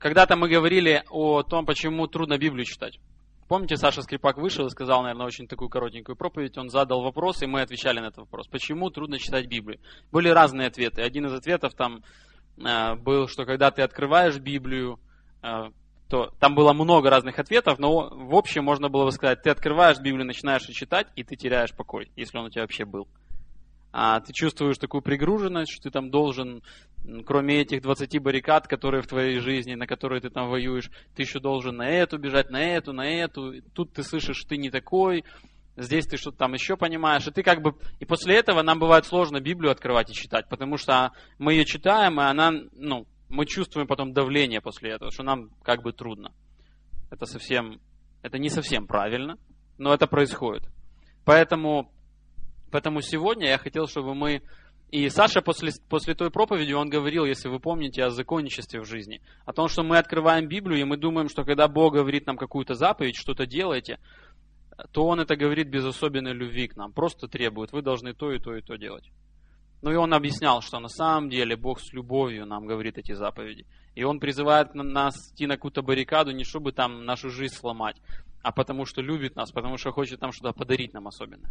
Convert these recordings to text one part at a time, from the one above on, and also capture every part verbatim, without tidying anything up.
Когда-то мы говорили о том, почему трудно Библию читать. Помните, Саша Скрипак вышел и сказал, наверное, очень такую коротенькую проповедь. Он задал вопрос, и мы отвечали на этот вопрос. Почему трудно читать Библию? Были разные ответы. Один из ответов там э, был, что когда ты открываешь Библию, э, то там было много разных ответов, но в общем можно было бы сказать, ты открываешь Библию, начинаешь ее читать, и ты теряешь покой, если он у тебя вообще был. А ты чувствуешь такую пригруженность, что ты там должен, кроме этих двадцати баррикад, которые в твоей жизни, на которые ты там воюешь, ты еще должен на эту бежать, на эту, на эту. Тут ты слышишь, что ты не такой, здесь ты что-то там еще понимаешь. И ты как бы, и после этого нам бывает сложно Библию открывать и читать, потому что мы ее читаем, и она, ну, мы чувствуем потом давление после этого, что нам как бы трудно. Это совсем, это не совсем правильно, но это происходит. Поэтому Поэтому сегодня я хотел, чтобы мы... И Саша после, после той проповеди, он говорил, если вы помните, о законничестве в жизни. О том, что мы открываем Библию, и мы думаем, что когда Бог говорит нам какую-то заповедь, что-то делайте, то Он это говорит без особенной любви к нам. Просто требует, вы должны то и то и то делать. Ну и Он объяснял, что на самом деле Бог с любовью нам говорит эти заповеди. И Он призывает нас идти на какую-то баррикаду, не чтобы там нашу жизнь сломать, а потому что любит нас, потому что хочет нам что-то подарить нам особенно.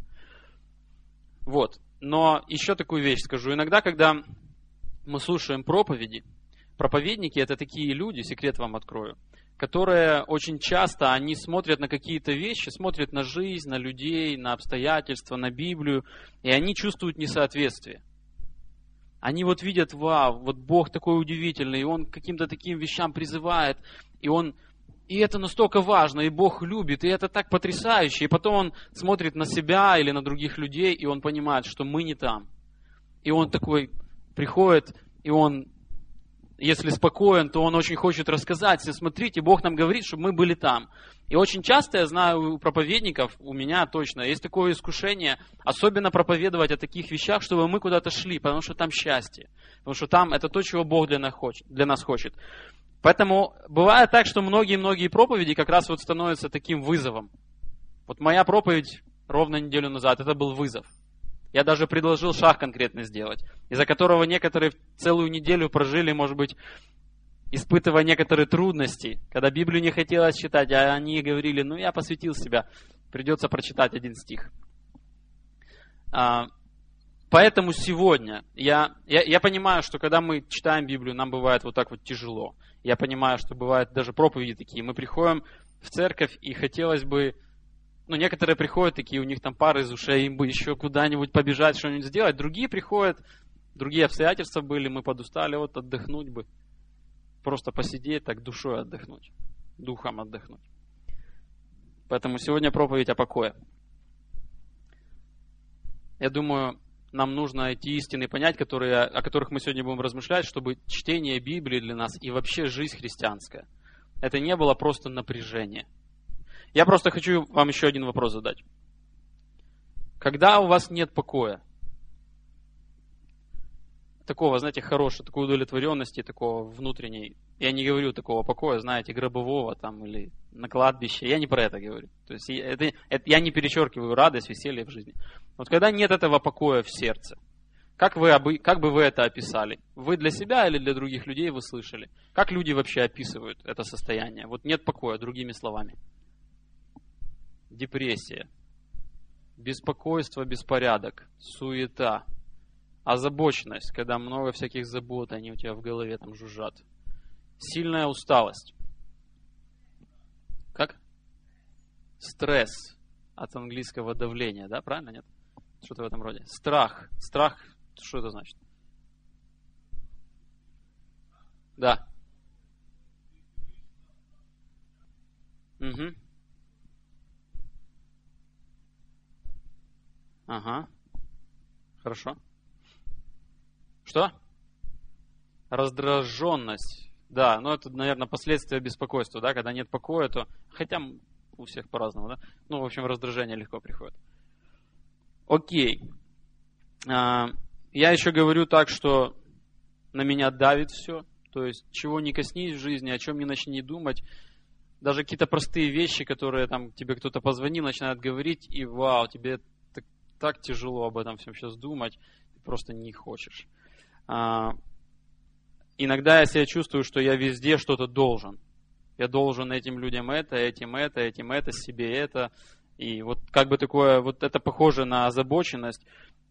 Вот. Но еще такую вещь скажу. Иногда, когда мы слушаем проповеди, проповедники это такие люди, секрет вам открою, которые очень часто, они смотрят на какие-то вещи, смотрят на жизнь, на людей, на обстоятельства, на Библию, и они чувствуют несоответствие. Они вот видят, вау, вот Бог такой удивительный, и Он к каким-то таким вещам призывает, и Он... И это настолько важно, и Бог любит, и это так потрясающе. И потом он смотрит на себя или на других людей, и он понимает, что мы не там. И он такой приходит, и он, если спокоен, то он очень хочет рассказать. Смотрите, Бог нам говорит, чтобы мы были там. И очень часто, я знаю, у проповедников, у меня точно, есть такое искушение, особенно проповедовать о таких вещах, чтобы мы куда-то шли, потому что там счастье. Потому что там это то, чего Бог для нас хочет. Для нас хочет. Поэтому бывает так, что многие-многие проповеди как раз вот становятся таким вызовом. Вот моя проповедь ровно неделю назад, это был вызов. Я даже предложил шаг конкретно сделать, из-за которого некоторые целую неделю прожили, может быть, испытывая некоторые трудности, когда Библию не хотелось читать, а они говорили, ну я посвятил себя, придется прочитать один стих. Поэтому сегодня я, я, я понимаю, что когда мы читаем Библию, нам бывает вот так вот тяжело. Я понимаю, что бывают даже проповеди такие. Мы приходим в церковь, и хотелось бы... Ну, некоторые приходят такие, у них там пар из ушей, им бы еще куда-нибудь побежать, что-нибудь сделать. Другие приходят, другие обстоятельства были, мы подустали, вот отдохнуть бы. Просто посидеть, так душой отдохнуть, духом отдохнуть. Поэтому сегодня проповедь о покое. Я думаю... Нам нужно эти истины понять, которые, о которых мы сегодня будем размышлять, чтобы чтение Библии для нас и вообще жизнь христианская, это не было просто напряжение. Я просто хочу вам еще один вопрос задать. Когда у вас нет покоя, такого, знаете, хорошего, такой удовлетворенности, такого внутренней, я не говорю такого покоя, знаете, гробового там или на кладбище, я не про это говорю. То есть это, это, я не перечеркиваю радость, веселье в жизни. Вот когда нет этого покоя в сердце, как, вы, как бы вы это описали? Вы для себя или для других людей вы слышали? Как люди вообще описывают это состояние? Вот нет покоя, другими словами. Депрессия, беспокойство, беспорядок, суета, озабоченность, когда много всяких забот, они у тебя в голове там жужжат. Сильная усталость. Как? Стресс. От английского давления, да, правильно, нет? Что-то в этом роде. Страх. Страх, что это значит? Да. Угу. Ага. Хорошо. Что? Раздраженность. Да, ну это, наверное, последствия беспокойства, да, когда нет покоя, то... Хотя у всех по-разному, да? Ну, в общем, раздражение легко приходит. Окей. А, я еще говорю так, что на меня давит все. То есть, чего не коснись в жизни, о чем не начни думать. Даже какие-то простые вещи, которые там тебе кто-то позвонил, начинает говорить, и вау, тебе так, так тяжело об этом всем сейчас думать, ты просто не хочешь. А, иногда я себя чувствую, что я везде что-то должен. Я должен этим людям это, этим это, этим это, себе это. И вот как бы такое, вот это похоже на озабоченность.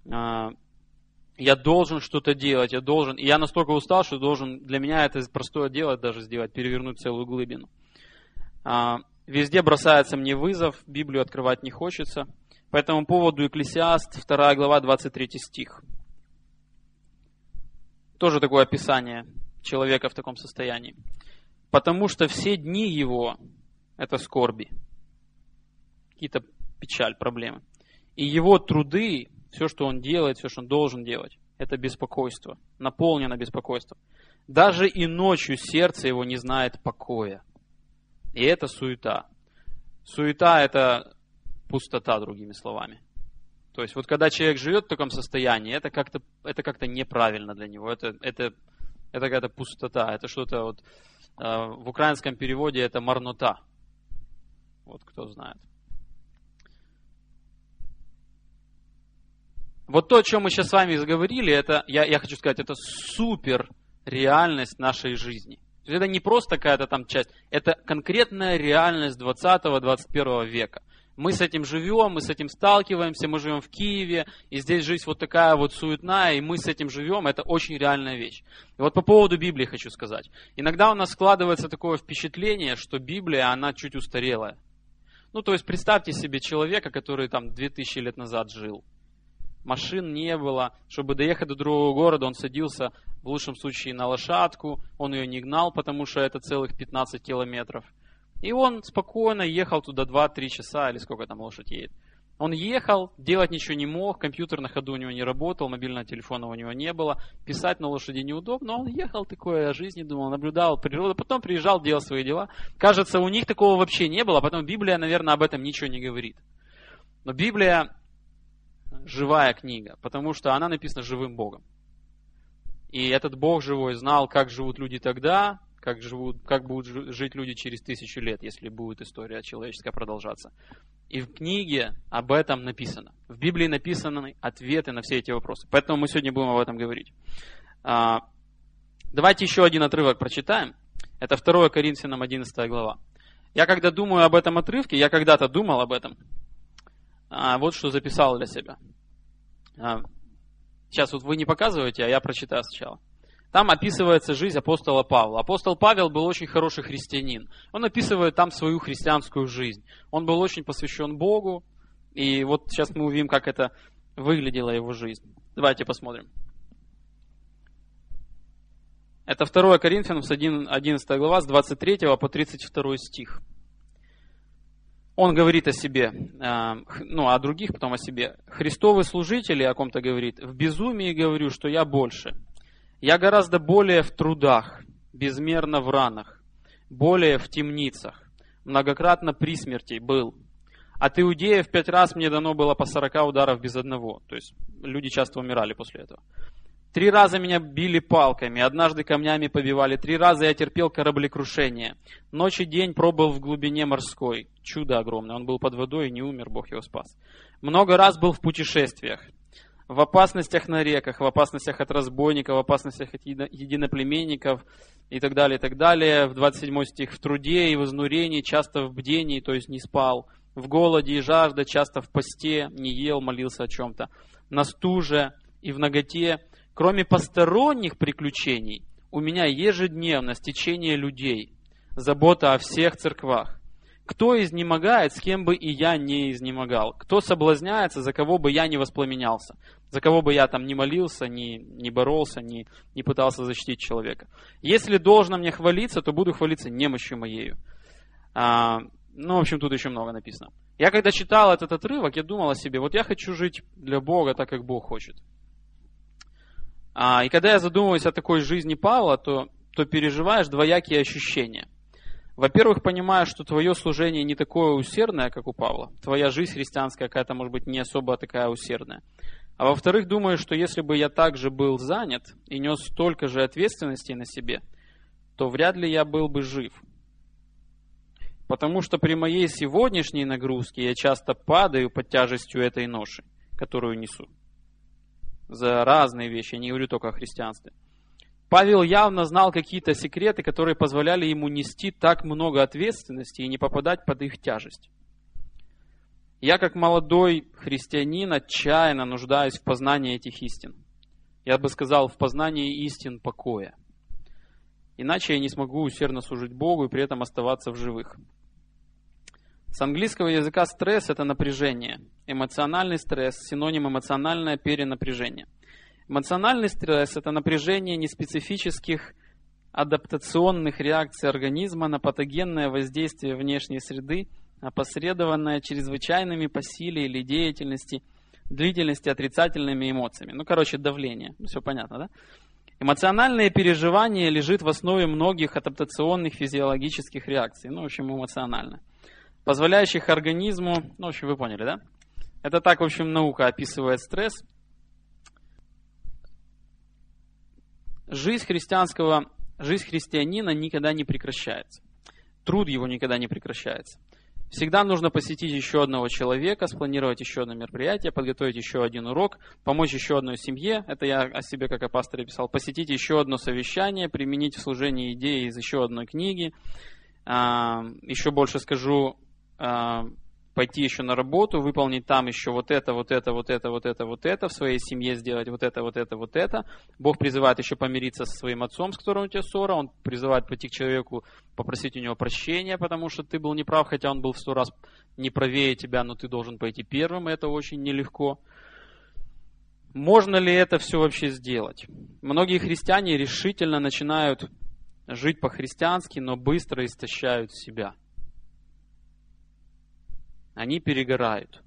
Я должен что-то делать, я должен. И я настолько устал, что должен, для меня это простое дело даже сделать, перевернуть целую глыбину. Везде бросается мне вызов, Библию открывать не хочется. По этому поводу Екклесиаст, вторая глава, двадцать третий стих. Тоже такое описание человека в таком состоянии. Потому что все дни его – это скорби, какие-то печаль, проблемы. И его труды, все, что он делает, все, что он должен делать, это беспокойство, наполнено беспокойством. Даже и ночью сердце его не знает покоя. И это суета. Суета – это пустота, другими словами. То есть вот когда человек живет в таком состоянии, это как-то, это как-то неправильно для него. Это, это, это какая-то пустота, это что-то вот... В украинском переводе это марнота. Вот кто знает. Вот то, о чем мы сейчас с вами заговорили, это, я, я хочу сказать, это супер реальность нашей жизни. То есть это не просто какая-то там часть, это конкретная реальность двадцатого-двадцать первого века. Мы с этим живем, мы с этим сталкиваемся, мы живем в Киеве, и здесь жизнь вот такая вот суетная, и мы с этим живем, это очень реальная вещь. И вот по поводу Библии хочу сказать. Иногда у нас складывается такое впечатление, что Библия, она чуть устарелая. Ну, то есть представьте себе человека, который там две тысячи лет назад жил. Машин не было, чтобы доехать до другого города, он садился в лучшем случае на лошадку, он ее не гнал, потому что это целых пятнадцать километров. И он спокойно ехал туда два-три часа, или сколько там лошадь едет. Он ехал, делать ничего не мог, компьютер на ходу у него не работал, мобильного телефона у него не было, писать на лошади неудобно. Он ехал такое о жизни, думал, наблюдал природу, потом приезжал, делал свои дела. Кажется, у них такого вообще не было, потом Библия, наверное, об этом ничего не говорит. Но Библия живая книга, потому что она написана живым Богом. И этот Бог живой знал, как живут люди тогда, как, живут, как будут жить люди через тысячу лет, если будет история человеческая продолжаться. И в книге об этом написано. В Библии написаны ответы на все эти вопросы. Поэтому мы сегодня будем об этом говорить. Давайте еще один отрывок прочитаем. Это второе Коринфянам одиннадцатая глава. Я когда думаю об этом отрывке, я когда-то думал об этом. Вот что записал для себя. Сейчас вот вы не показываете, а я прочитаю сначала. Там описывается жизнь апостола Павла. Апостол Павел был очень хороший христианин. Он описывает там свою христианскую жизнь. Он был очень посвящен Богу. И вот сейчас мы увидим, как это выглядела его жизнь. Давайте посмотрим. Это второе Коринфянам, одиннадцатая глава, с двадцать третьего по тридцать второй стих. Он говорит о себе, ну, о других, потом о себе. «Христовы служители, о ком-то говорит, в безумии говорю, что я больше. Я гораздо более в трудах, безмерно в ранах, более в темницах, многократно при смерти был. От иудеев пять раз мне дано было по сорока ударов без одного». То есть люди часто умирали после этого. Три раза меня били палками, однажды камнями побивали, три раза я терпел кораблекрушение. Ночь и день пробыл в глубине морской. Чудо огромное, он был под водой и не умер, Бог его спас. Много раз был в путешествиях, в опасностях на реках, в опасностях от разбойников, в опасностях от единоплеменников и так далее, и так далее. В двадцать седьмой стих, в труде и в изнурении, часто в бдении, то есть не спал, в голоде и жажде, часто в посте, не ел, молился о чем-то, на стуже и в наготе. Кроме посторонних приключений, у меня ежедневно стечение людей, забота о всех церквах. Кто изнемогает, с кем бы и я не изнемогал. Кто соблазняется, за кого бы я не воспламенялся. За кого бы я там не молился, не, не боролся, не, не пытался защитить человека. Если должно мне хвалиться, то буду хвалиться немощью моею. А, ну, в общем, тут еще много написано. Я когда читал этот отрывок, я думал о себе, вот я хочу жить для Бога так, как Бог хочет. И когда я задумываюсь о такой жизни Павла, то, то переживаешь двоякие ощущения. Во-первых, понимаешь, что твое служение не такое усердное, как у Павла. Твоя жизнь христианская какая-то, может быть, не особо такая усердная. А во-вторых, думаешь, что если бы я также был занят и нес столько же ответственности на себе, то вряд ли я был бы жив. Потому что при моей сегодняшней нагрузке я часто падаю под тяжестью этой ноши, которую несу. За разные вещи, я не говорю только о христианстве. Павел явно знал какие-то секреты, которые позволяли ему нести так много ответственности и не попадать под их тяжесть. Я, как молодой христианин, отчаянно нуждаюсь в познании этих истин. Я бы сказал, в познании истин покоя. Иначе я не смогу усердно служить Богу и при этом оставаться в живых. С английского языка стресс – это напряжение. Эмоциональный стресс – синоним эмоциональное перенапряжение. Эмоциональный стресс – это напряжение неспецифических адаптационных реакций организма на патогенное воздействие внешней среды, опосредованное чрезвычайными по силе или деятельности, длительности отрицательными эмоциями. Ну, короче, давление. Все понятно, да? Эмоциональное переживание лежит в основе многих адаптационных физиологических реакций. Ну, в общем, эмоционально. Позволяющих организму, ну, в общем, вы поняли, да? Это так, в общем, наука описывает стресс. Жизнь христианского, жизнь христианина никогда не прекращается. Труд его никогда не прекращается. Всегда нужно посетить еще одного человека, спланировать еще одно мероприятие, подготовить еще один урок, помочь еще одной семье, это я о себе как о пасторе писал, посетить еще одно совещание, применить в служении идеи из еще одной книги. Еще больше скажу, пойти еще на работу, выполнить там еще вот это, вот это, вот это, вот это, вот это, в своей семье сделать вот это, вот это, вот это. Бог призывает еще помириться со своим отцом, с которым у тебя ссора. Он призывает пойти к человеку, попросить у него прощения, потому что ты был неправ, хотя он был в сто раз не правее тебя, но ты должен пойти первым, и это очень нелегко. Можно ли это все вообще сделать? Многие христиане решительно начинают жить по-христиански, но быстро истощают себя. Они перегорают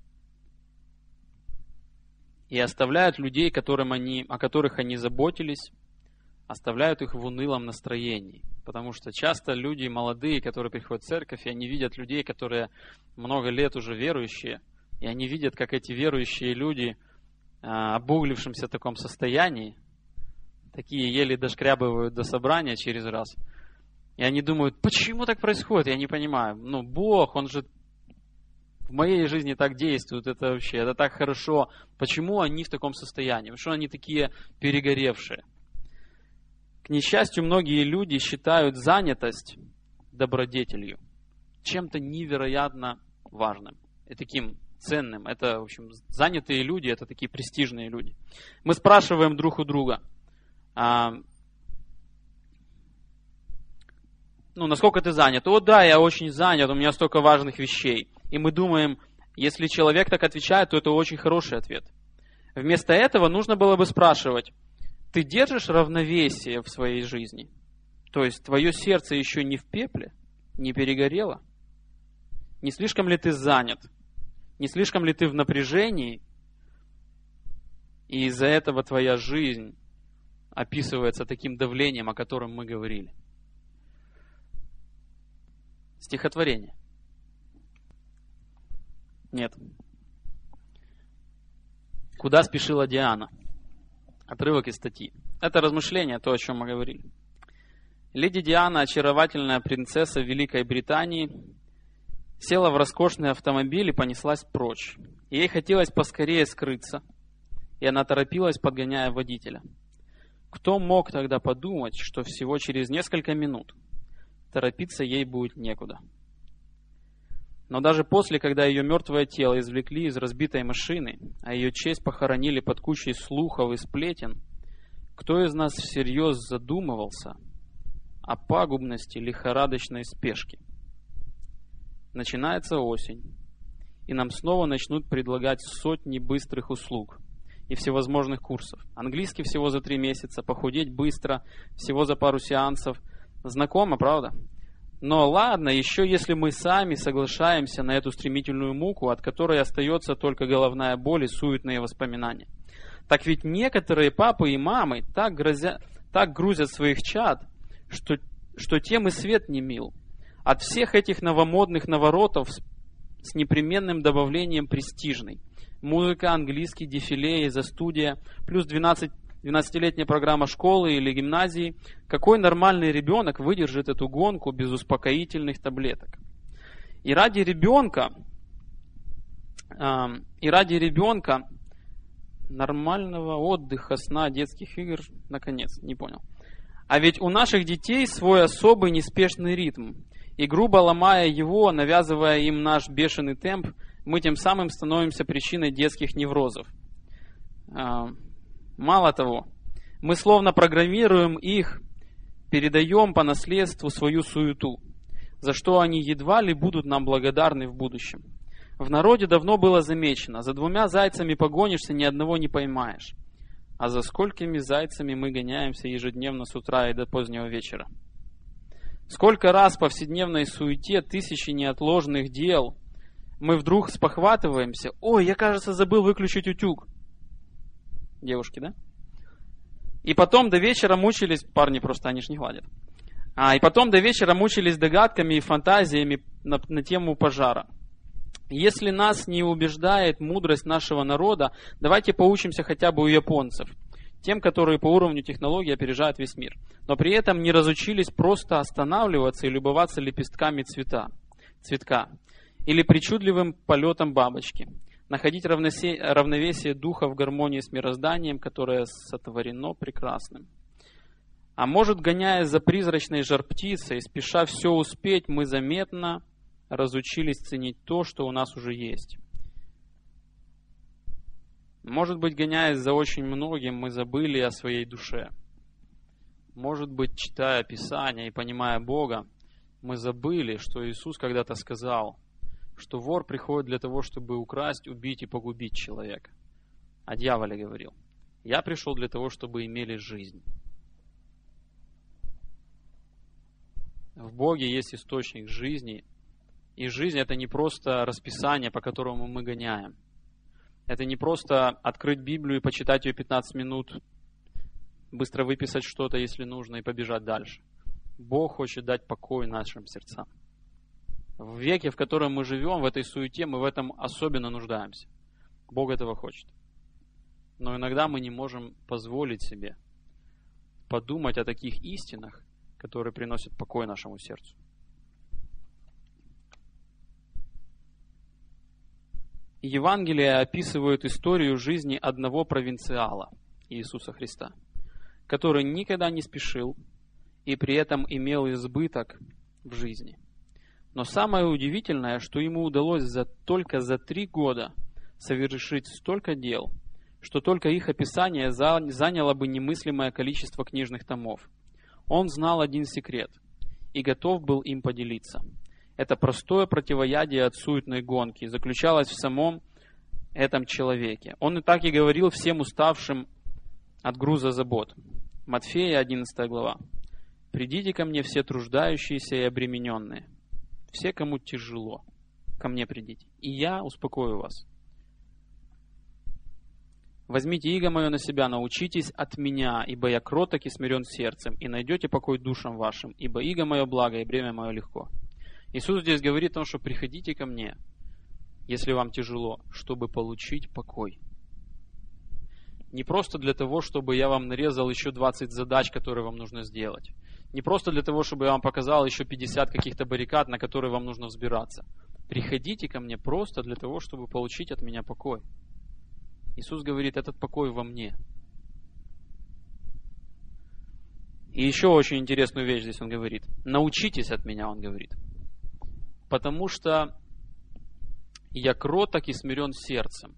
и оставляют людей, которым они, о которых они заботились, оставляют их в унылом настроении. Потому что часто люди молодые, которые приходят в церковь, и они видят людей, которые много лет уже верующие, и они видят, как эти верующие люди, обуглившимся в таком состоянии, такие еле дошкрябывают до собрания через раз, и они думают, почему так происходит, я не понимаю. Ну, Бог, Он же в моей жизни так действует, это вообще, это так хорошо. Почему они в таком состоянии? Почему они такие перегоревшие? К несчастью, многие люди считают занятость добродетелью, чем-то невероятно важным и таким ценным. Это, в общем, занятые люди, это такие престижные люди. Мы спрашиваем друг у друга, а, ну, насколько ты занят? О, да, я очень занят, у меня столько важных вещей. И мы думаем, если человек так отвечает, то это очень хороший ответ. Вместо этого нужно было бы спрашивать, ты держишь равновесие в своей жизни? То есть твое сердце еще не в пепле, не перегорело? Не слишком ли ты занят? Не слишком ли ты в напряжении? И из-за этого твоя жизнь описывается таким давлением, о котором мы говорили. Стихотворение. Нет. Куда спешила Диана? Отрывок из статьи. Это размышление, то, о чем мы говорили. Леди Диана, очаровательная принцесса Великой Британии, села в роскошный автомобиль и понеслась прочь. Ей хотелось поскорее скрыться, и она торопилась, подгоняя водителя. Кто мог тогда подумать, что всего через несколько минут торопиться ей будет некуда? Но даже после, когда ее мертвое тело извлекли из разбитой машины, а ее честь похоронили под кучей слухов и сплетен, кто из нас всерьез задумывался о пагубности лихорадочной спешки? Начинается осень, и нам снова начнут предлагать сотни быстрых услуг и всевозможных курсов. Английский всего за три месяца, похудеть быстро, всего за пару сеансов. Знакомо, правда? Но ладно, еще если мы сами соглашаемся на эту стремительную муку, от которой остается только головная боль и суетные воспоминания. Так ведь некоторые папы и мамы так, грозя, так грузят своих чад, что, что тем и свет не мил. От всех этих новомодных наворотов с, с непременным добавлением престижной. Музыка, английский, дефиле, изо-студия, плюс двенадцать двенадцатилетняя программа школы или гимназии. Какой нормальный ребенок выдержит эту гонку без успокоительных таблеток? И ради ребенка, э, и ради ребенка нормального отдыха, сна, детских игр, наконец, не понял. А ведь у наших детей свой особый неспешный ритм. И грубо ломая его, навязывая им наш бешеный темп, мы тем самым становимся причиной детских неврозов. Мало того, мы словно программируем их, передаем по наследству свою суету, за что они едва ли будут нам благодарны в будущем. В народе давно было замечено: за двумя зайцами погонишься, ни одного не поймаешь. А за сколькими зайцами мы гоняемся ежедневно с утра и до позднего вечера? Сколько раз в повседневной суете, тысячи неотложных дел, мы вдруг спохватываемся: ой, я, кажется, забыл выключить утюг. Девушки, да? И потом до вечера мучились, парни просто, они ж не гладят. А, и потом до вечера мучились догадками и фантазиями на, на тему пожара. Если нас не убеждает мудрость нашего народа, давайте поучимся хотя бы у японцев, тем, которые по уровню технологий опережают весь мир, но при этом не разучились просто останавливаться и любоваться лепестками цвета, цветка или причудливым полетом бабочки, находить равновесие, равновесие духа в гармонии с мирозданием, которое сотворено прекрасным. А может, гоняясь за призрачной жар-птицей, спеша все успеть, мы заметно разучились ценить то, что у нас уже есть. Может быть, гоняясь за очень многим, мы забыли о своей душе. Может быть, читая Писание и понимая Бога, мы забыли, что Иисус когда-то сказал, что вор приходит для того, чтобы украсть, убить и погубить человека. О дьяволе говорил: я пришел для того, чтобы имели жизнь. В Боге есть источник жизни. И жизнь — это не просто расписание, по которому мы гоняем. Это не просто открыть Библию и почитать ее пятнадцать минут, быстро выписать что-то, если нужно, и побежать дальше. Бог хочет дать покой нашим сердцам. В веке, в котором мы живем, в этой суете, мы в этом особенно нуждаемся. Бог этого хочет. Но иногда мы не можем позволить себе подумать о таких истинах, которые приносят покой нашему сердцу. Евангелия описывают историю жизни одного провинциала, Иисуса Христа, который никогда не спешил и при этом имел избыток в жизни. Но самое удивительное, что ему удалось за, только за три года совершить столько дел, что только их описание заняло бы немыслимое количество книжных томов. Он знал один секрет и готов был им поделиться. Это простое противоядие от суетной гонки заключалось в самом этом человеке. Он и так и говорил всем уставшим от груза забот. Матфея, одиннадцатая глава. «Придите ко мне все труждающиеся и обремененные, все, кому тяжело, ко мне придите, и я успокою вас. Возьмите иго мое на себя, научитесь от меня, ибо я кроток и смирен сердцем, и найдете покой душам вашим, ибо иго мое благо и бремя мое легко». Иисус здесь говорит о том, что приходите ко мне, если вам тяжело, чтобы получить покой. Не просто для того, чтобы я вам нарезал еще двадцать задач, которые вам нужно сделать. Не просто для того, чтобы я вам показал еще пятьдесят каких-то баррикад, на которые вам нужно взбираться. Приходите ко мне просто для того, чтобы получить от меня покой. Иисус говорит, этот покой во мне. И еще очень интересную вещь здесь он говорит. Научитесь от меня, он говорит. Потому что я кроток и смирен сердцем.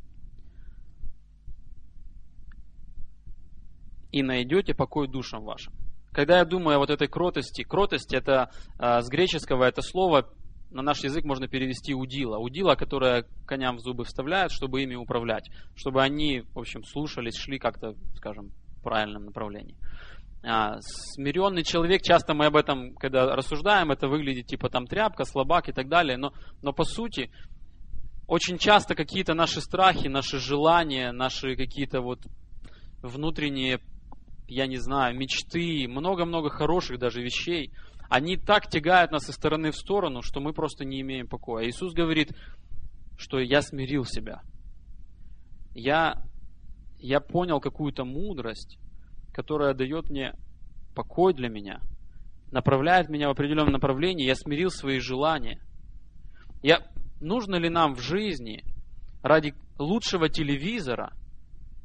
И найдете покой душам вашим. Когда я думаю о вот этой кротости, кротость это э, с греческого это слово на наш язык можно перевести удила. Удила, которая коням в зубы вставляют, чтобы ими управлять. Чтобы они, в общем, слушались, шли как-то, скажем, в правильном направлении. А, смиренный человек, часто мы об этом, когда рассуждаем, это выглядит типа там тряпка, слабак и так далее. Но, но по сути, очень часто какие-то наши страхи, наши желания, наши какие-то вот внутренние, я не знаю, мечты, много-много хороших даже вещей, они так тягают нас из стороны в сторону, что мы просто не имеем покоя. Иисус говорит, что я смирил себя. Я, я понял какую-то мудрость, которая дает мне покой для меня, направляет меня в определенном направлении, я смирил свои желания. Я, нужно ли нам в жизни ради лучшего телевизора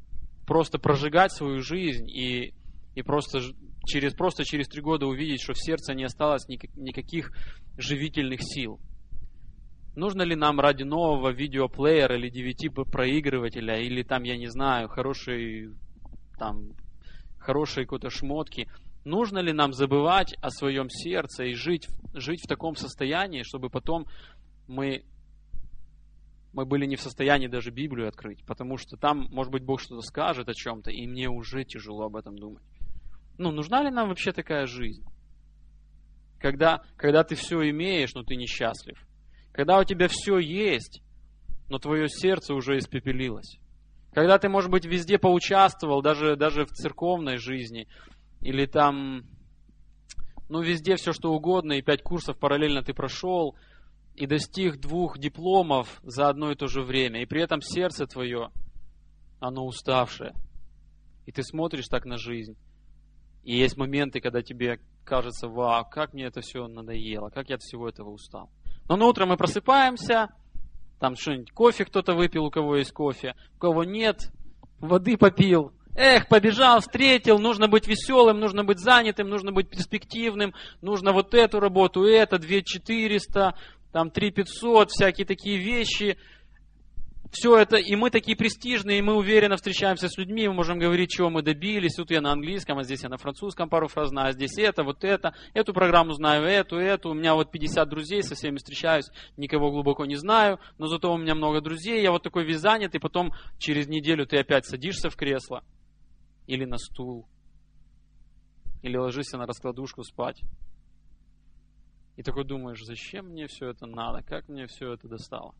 просто прожигать свою жизнь и, и просто, через, просто через три года увидеть, что в сердце не осталось никак, никаких живительных сил. Нужно ли нам ради нового видеоплеера или ди ви ди-проигрывателя, или там, я не знаю, хорошей, там, хорошей какой-то шмотки, нужно ли нам забывать о своем сердце и жить, жить в таком состоянии, чтобы потом мы, мы были не в состоянии даже Библию открыть, потому что там, может быть, Бог что-то скажет о чем-то, и мне уже тяжело об этом думать. Ну, нужна ли нам вообще такая жизнь? Когда, когда ты все имеешь, но ты несчастлив. Когда у тебя все есть, но твое сердце уже испепелилось. Когда ты, может быть, везде поучаствовал, даже, даже в церковной жизни, или там, ну, везде все что угодно, и пять курсов параллельно ты прошел, и достиг двух дипломов за одно и то же время, и при этом сердце твое, оно уставшее. И ты смотришь так на жизнь. И есть моменты, когда тебе кажется, вау, как мне это все надоело, как я от всего этого устал. Но на утро мы просыпаемся, там что-нибудь, кофе кто-то выпил, у кого есть кофе, у кого нет, воды попил. Эх, побежал, встретил, нужно быть веселым, нужно быть занятым, нужно быть перспективным, нужно вот эту работу, это, две тысячи четыреста, там три тысячи пятьсот, всякие такие вещи. Все это, и мы такие престижные, и мы уверенно встречаемся с людьми, мы можем говорить, чего мы добились. Тут я на английском, а здесь я на французском пару фраз знаю, а здесь это, вот это, эту программу знаю, эту, эту. У меня вот пятьдесят друзей, со всеми встречаюсь, никого глубоко не знаю, но зато у меня много друзей, я вот такой весь занят, и потом через неделю ты опять садишься в кресло или на стул, или ложишься на раскладушку спать. И такой думаешь, зачем мне все это надо, как мне все это достало?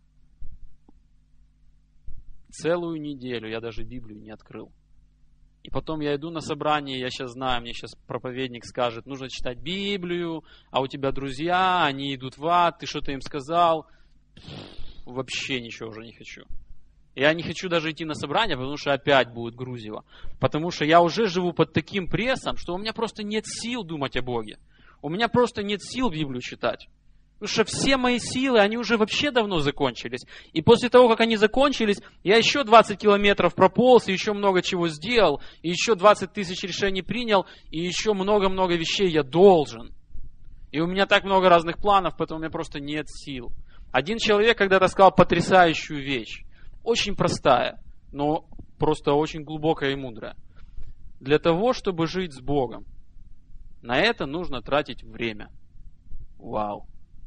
Целую неделю я даже Библию не открыл. И потом я иду на собрание, я сейчас знаю, мне сейчас проповедник скажет, нужно читать Библию, а у тебя друзья, они идут в ад, ты что-то им сказал. Вообще ничего уже не хочу. Я не хочу даже идти на собрание, потому что опять будет грузево. Потому что я уже живу под таким прессом, что у меня просто нет сил думать о Боге. У меня просто нет сил Библию читать. Потому что все мои силы, они уже вообще давно закончились. И после того, как они закончились, я еще двадцать километров прополз, и еще много чего сделал, и еще двадцать тысяч решений принял, и еще много-много вещей я должен. И у меня так много разных планов, поэтому у меня просто нет сил. Один человек когда-то сказал потрясающую вещь. Очень простая, но просто очень глубокая и мудрая. Для того, чтобы жить с Богом, на это нужно тратить время. Вау.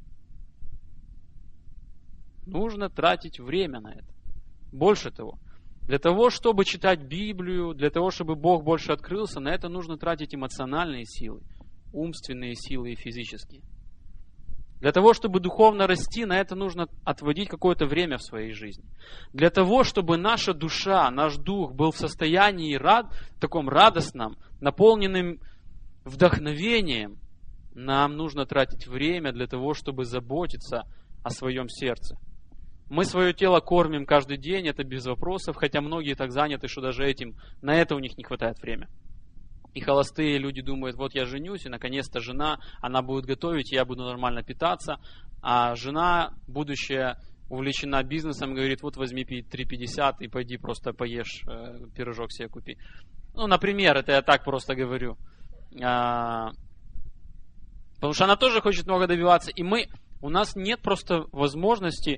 Нужно тратить время на это. Больше того, для того, чтобы читать Библию, для того, чтобы Бог больше открылся, на это нужно тратить эмоциональные силы, умственные силы и физические. Для того, чтобы духовно расти, на это нужно отводить какое-то время в своей жизни. Для того, чтобы наша душа, наш дух был в состоянии рад, таком радостном, наполненным вдохновением, нам нужно тратить время для того, чтобы заботиться о своем сердце. Мы свое тело кормим каждый день, это без вопросов, хотя многие так заняты, что даже этим, на это у них не хватает времени. И холостые люди думают, вот я женюсь, и наконец-то жена, она будет готовить, и я буду нормально питаться. А жена, будущая, увлечена бизнесом, говорит, вот возьми три пятьдесят и пойди просто поешь, э, пирожок себе купи. Ну, например, это я так просто говорю. А, потому что она тоже хочет много добиваться, и мы, у нас нет просто возможности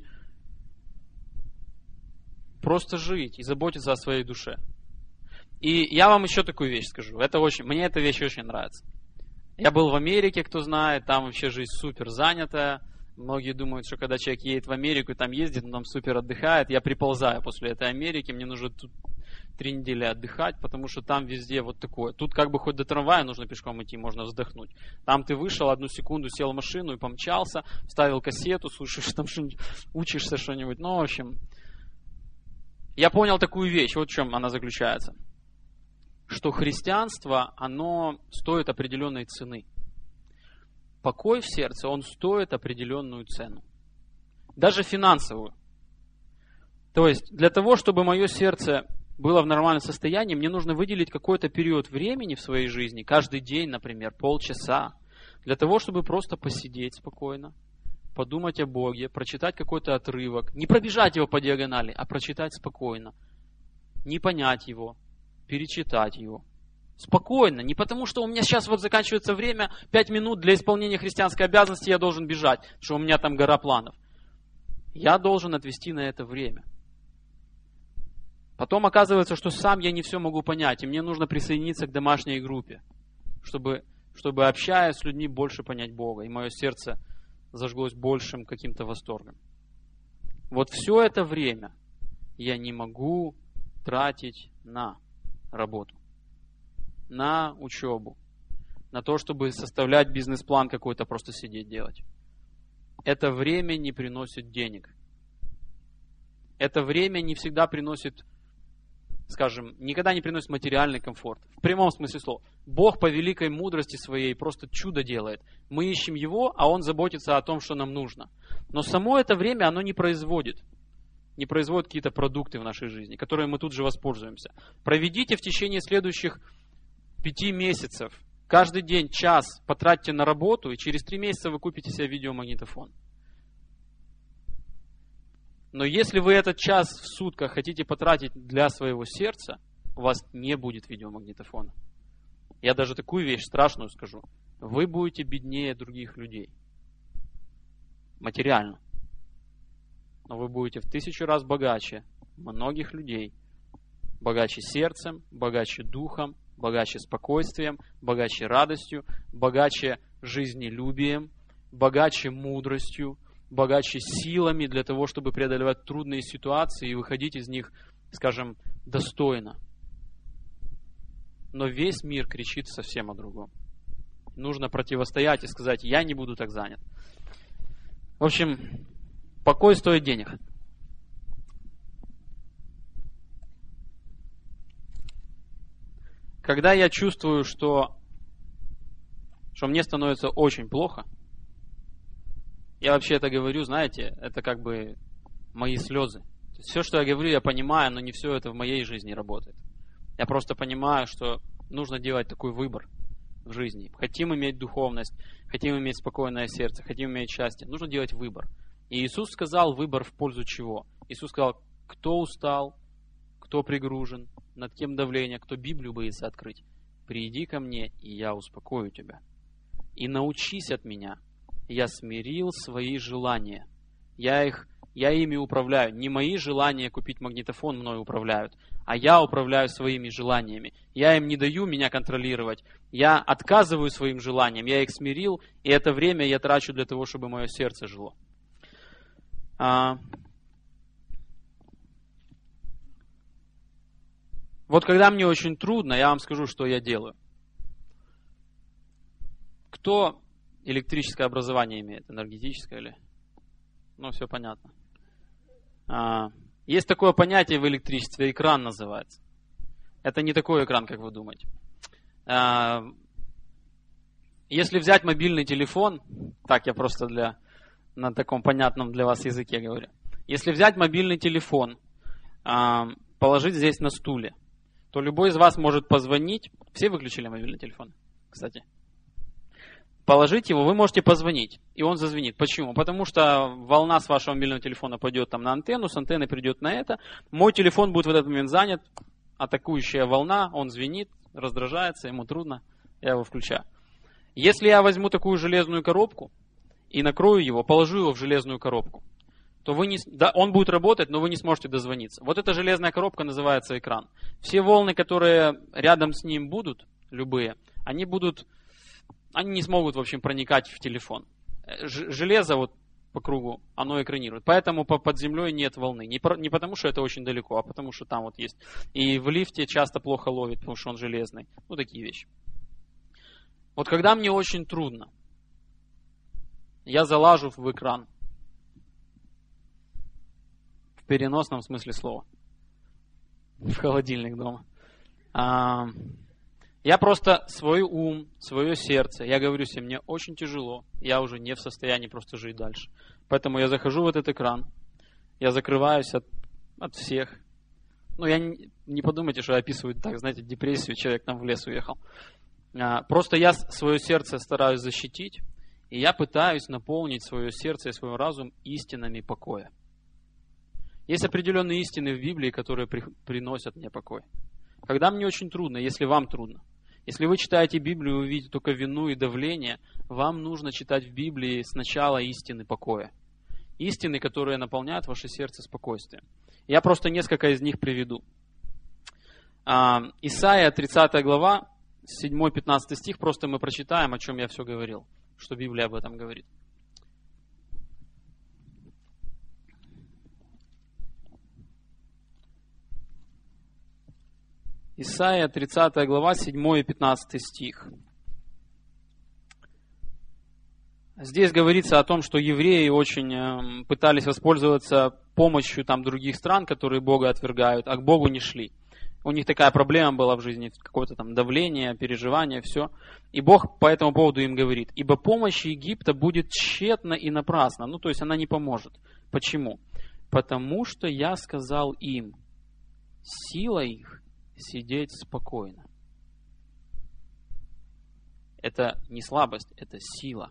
просто жить и заботиться о своей душе. И я вам еще такую вещь скажу. Это очень, мне эта вещь очень нравится. Я был в Америке, кто знает, там вообще жизнь супер занятая. Многие думают, что когда человек едет в Америку и там ездит, он там супер отдыхает. Я приползаю после этой Америки, мне нужно тут три недели отдыхать, потому что там везде вот такое. Тут как бы хоть до трамвая нужно пешком идти, можно вздохнуть. Там ты вышел, одну секунду сел в машину и помчался, вставил кассету, слушаешь там что-нибудь, учишься что-нибудь. Ну, в общем, я понял такую вещь, вот в чем она заключается. Что христианство, оно стоит определенной цены. Покой в сердце, он стоит определенную цену. Даже финансовую. То есть, для того, чтобы мое сердце было в нормальном состоянии, мне нужно выделить какой-то период времени в своей жизни, каждый день, например, полчаса, для того, чтобы просто посидеть спокойно, подумать о Боге, прочитать какой-то отрывок, не пробежать его по диагонали, а прочитать спокойно, не понять его, перечитать его. Спокойно, не потому, что у меня сейчас вот заканчивается время, пять минут для исполнения христианской обязанности, я должен бежать, что у меня там гора планов. Я должен отвести на это время. Потом оказывается, что сам я не все могу понять, и мне нужно присоединиться к домашней группе, чтобы, чтобы общаясь с людьми, больше понять Бога, и мое сердце зажглось большим каким-то восторгом. Вот все это время я не могу тратить на работу, на учебу, на то, чтобы составлять бизнес-план какой-то, просто сидеть делать. Это время не приносит денег. Это время не всегда приносит, скажем, никогда не приносит материальный комфорт. В прямом смысле слова. Бог по великой мудрости своей просто чудо делает. Мы ищем Его, а Он заботится о том, что нам нужно. Но само это время оно не производит. Не производит какие-то продукты в нашей жизни, которые мы тут же воспользуемся. Проведите в течение следующих пяти месяцев каждый день час потратьте на работу, и через три месяца вы купите себе видеомагнитофон. Но если вы этот час в сутках хотите потратить для своего сердца, у вас не будет видеомагнитофона. Я даже такую вещь страшную скажу. Вы будете беднее других людей. Материально. Но вы будете в тысячу раз богаче многих людей. Богаче сердцем, богаче духом, богаче спокойствием, богаче радостью, богаче жизнелюбием, богаче мудростью, богаче силами для того, чтобы преодолевать трудные ситуации и выходить из них, скажем, достойно. Но весь мир кричит совсем о другом. Нужно противостоять и сказать: я не буду так занят. В общем, покой стоит денег. Когда я чувствую, что, что мне становится очень плохо, я вообще это говорю, знаете, это как бы мои слезы. То есть все, что я говорю, я понимаю, но не все это в моей жизни работает. Я просто понимаю, что нужно делать такой выбор в жизни. Хотим иметь духовность, хотим иметь спокойное сердце, хотим иметь счастье. Нужно делать выбор. И Иисус сказал выбор в пользу чего? Иисус сказал: кто устал, кто пригружен, над кем давление, кто Библию боится открыть, приди ко мне, и я успокою тебя. И научись от меня. Я смирил свои желания. Я их, я ими управляю. Не мои желания купить магнитофон мною управляют, а я управляю своими желаниями. Я им не даю меня контролировать. Я отказываю своим желаниям. Я их смирил, и это время я трачу для того, чтобы мое сердце жило. А... Вот когда мне очень трудно, я вам скажу, что я делаю. Кто электрическое образование имеет? Энергетическое или? Ну, все понятно. А, есть такое понятие в электричестве, экран называется. Это не такой экран, как вы думаете. А, если взять мобильный телефон, так я просто для, на таком понятном для вас языке говорю. Если взять мобильный телефон, а, положить здесь на стуле, то любой из вас может позвонить. Все выключили мобильный телефон, кстати? Положить его, вы можете позвонить, и он зазвенит. Почему? Потому что волна с вашего мобильного телефона пойдет там на антенну, с антенны придет на это. Мой телефон будет в этот момент занят, атакующая волна, он звенит, раздражается, ему трудно, я его включаю. Если я возьму такую железную коробку и накрою его, положу его в железную коробку, то вы не, да, он будет работать, но вы не сможете дозвониться. Вот эта железная коробка называется экран. Все волны, которые рядом с ним будут, любые, они будут, они не смогут, в общем, проникать в телефон. Ж, железо вот по кругу, оно экранирует. Поэтому под землей нет волны. Не, про, не потому, что это очень далеко, а потому, что там вот есть. И в лифте часто плохо ловит, потому что он железный. Ну, такие вещи. Вот когда мне очень трудно, я залажу в экран. В переносном смысле слова. В холодильник дома. А, я просто свой ум, свое сердце, я говорю себе, мне очень тяжело, я уже не в состоянии просто жить дальше. Поэтому я захожу в этот экран, я закрываюсь от, от всех. Ну, я не, не подумайте, что я описываю так, знаете, депрессию, человек там в лес уехал. А, просто я свое сердце стараюсь защитить, и я пытаюсь наполнить свое сердце и свой разум истинами покоя. Есть определенные истины в Библии, которые при, приносят мне покой. Когда мне очень трудно, если вам трудно. Если вы читаете Библию и увидите только вину и давление, вам нужно читать в Библии сначала истины покоя. Истины, которые наполняют ваше сердце спокойствием. Я просто несколько из них приведу. Исайя, тридцатая глава, седьмой-пятнадцатый стих, просто мы прочитаем, о чем я все говорил, что Библия об этом говорит. Исайя, тридцатая глава, седьмой и пятнадцатый стих. Здесь говорится о том, что евреи очень пытались воспользоваться помощью там, других стран, которые Бога отвергают, а к Богу не шли. У них такая проблема была в жизни, какое-то там давление, переживание, все. И Бог по этому поводу им говорит: «Ибо помощь Египта будет тщетна и напрасна». Ну, то есть она не поможет. Почему? Потому что я сказал им: сила их сидеть спокойно. Это не слабость, это сила.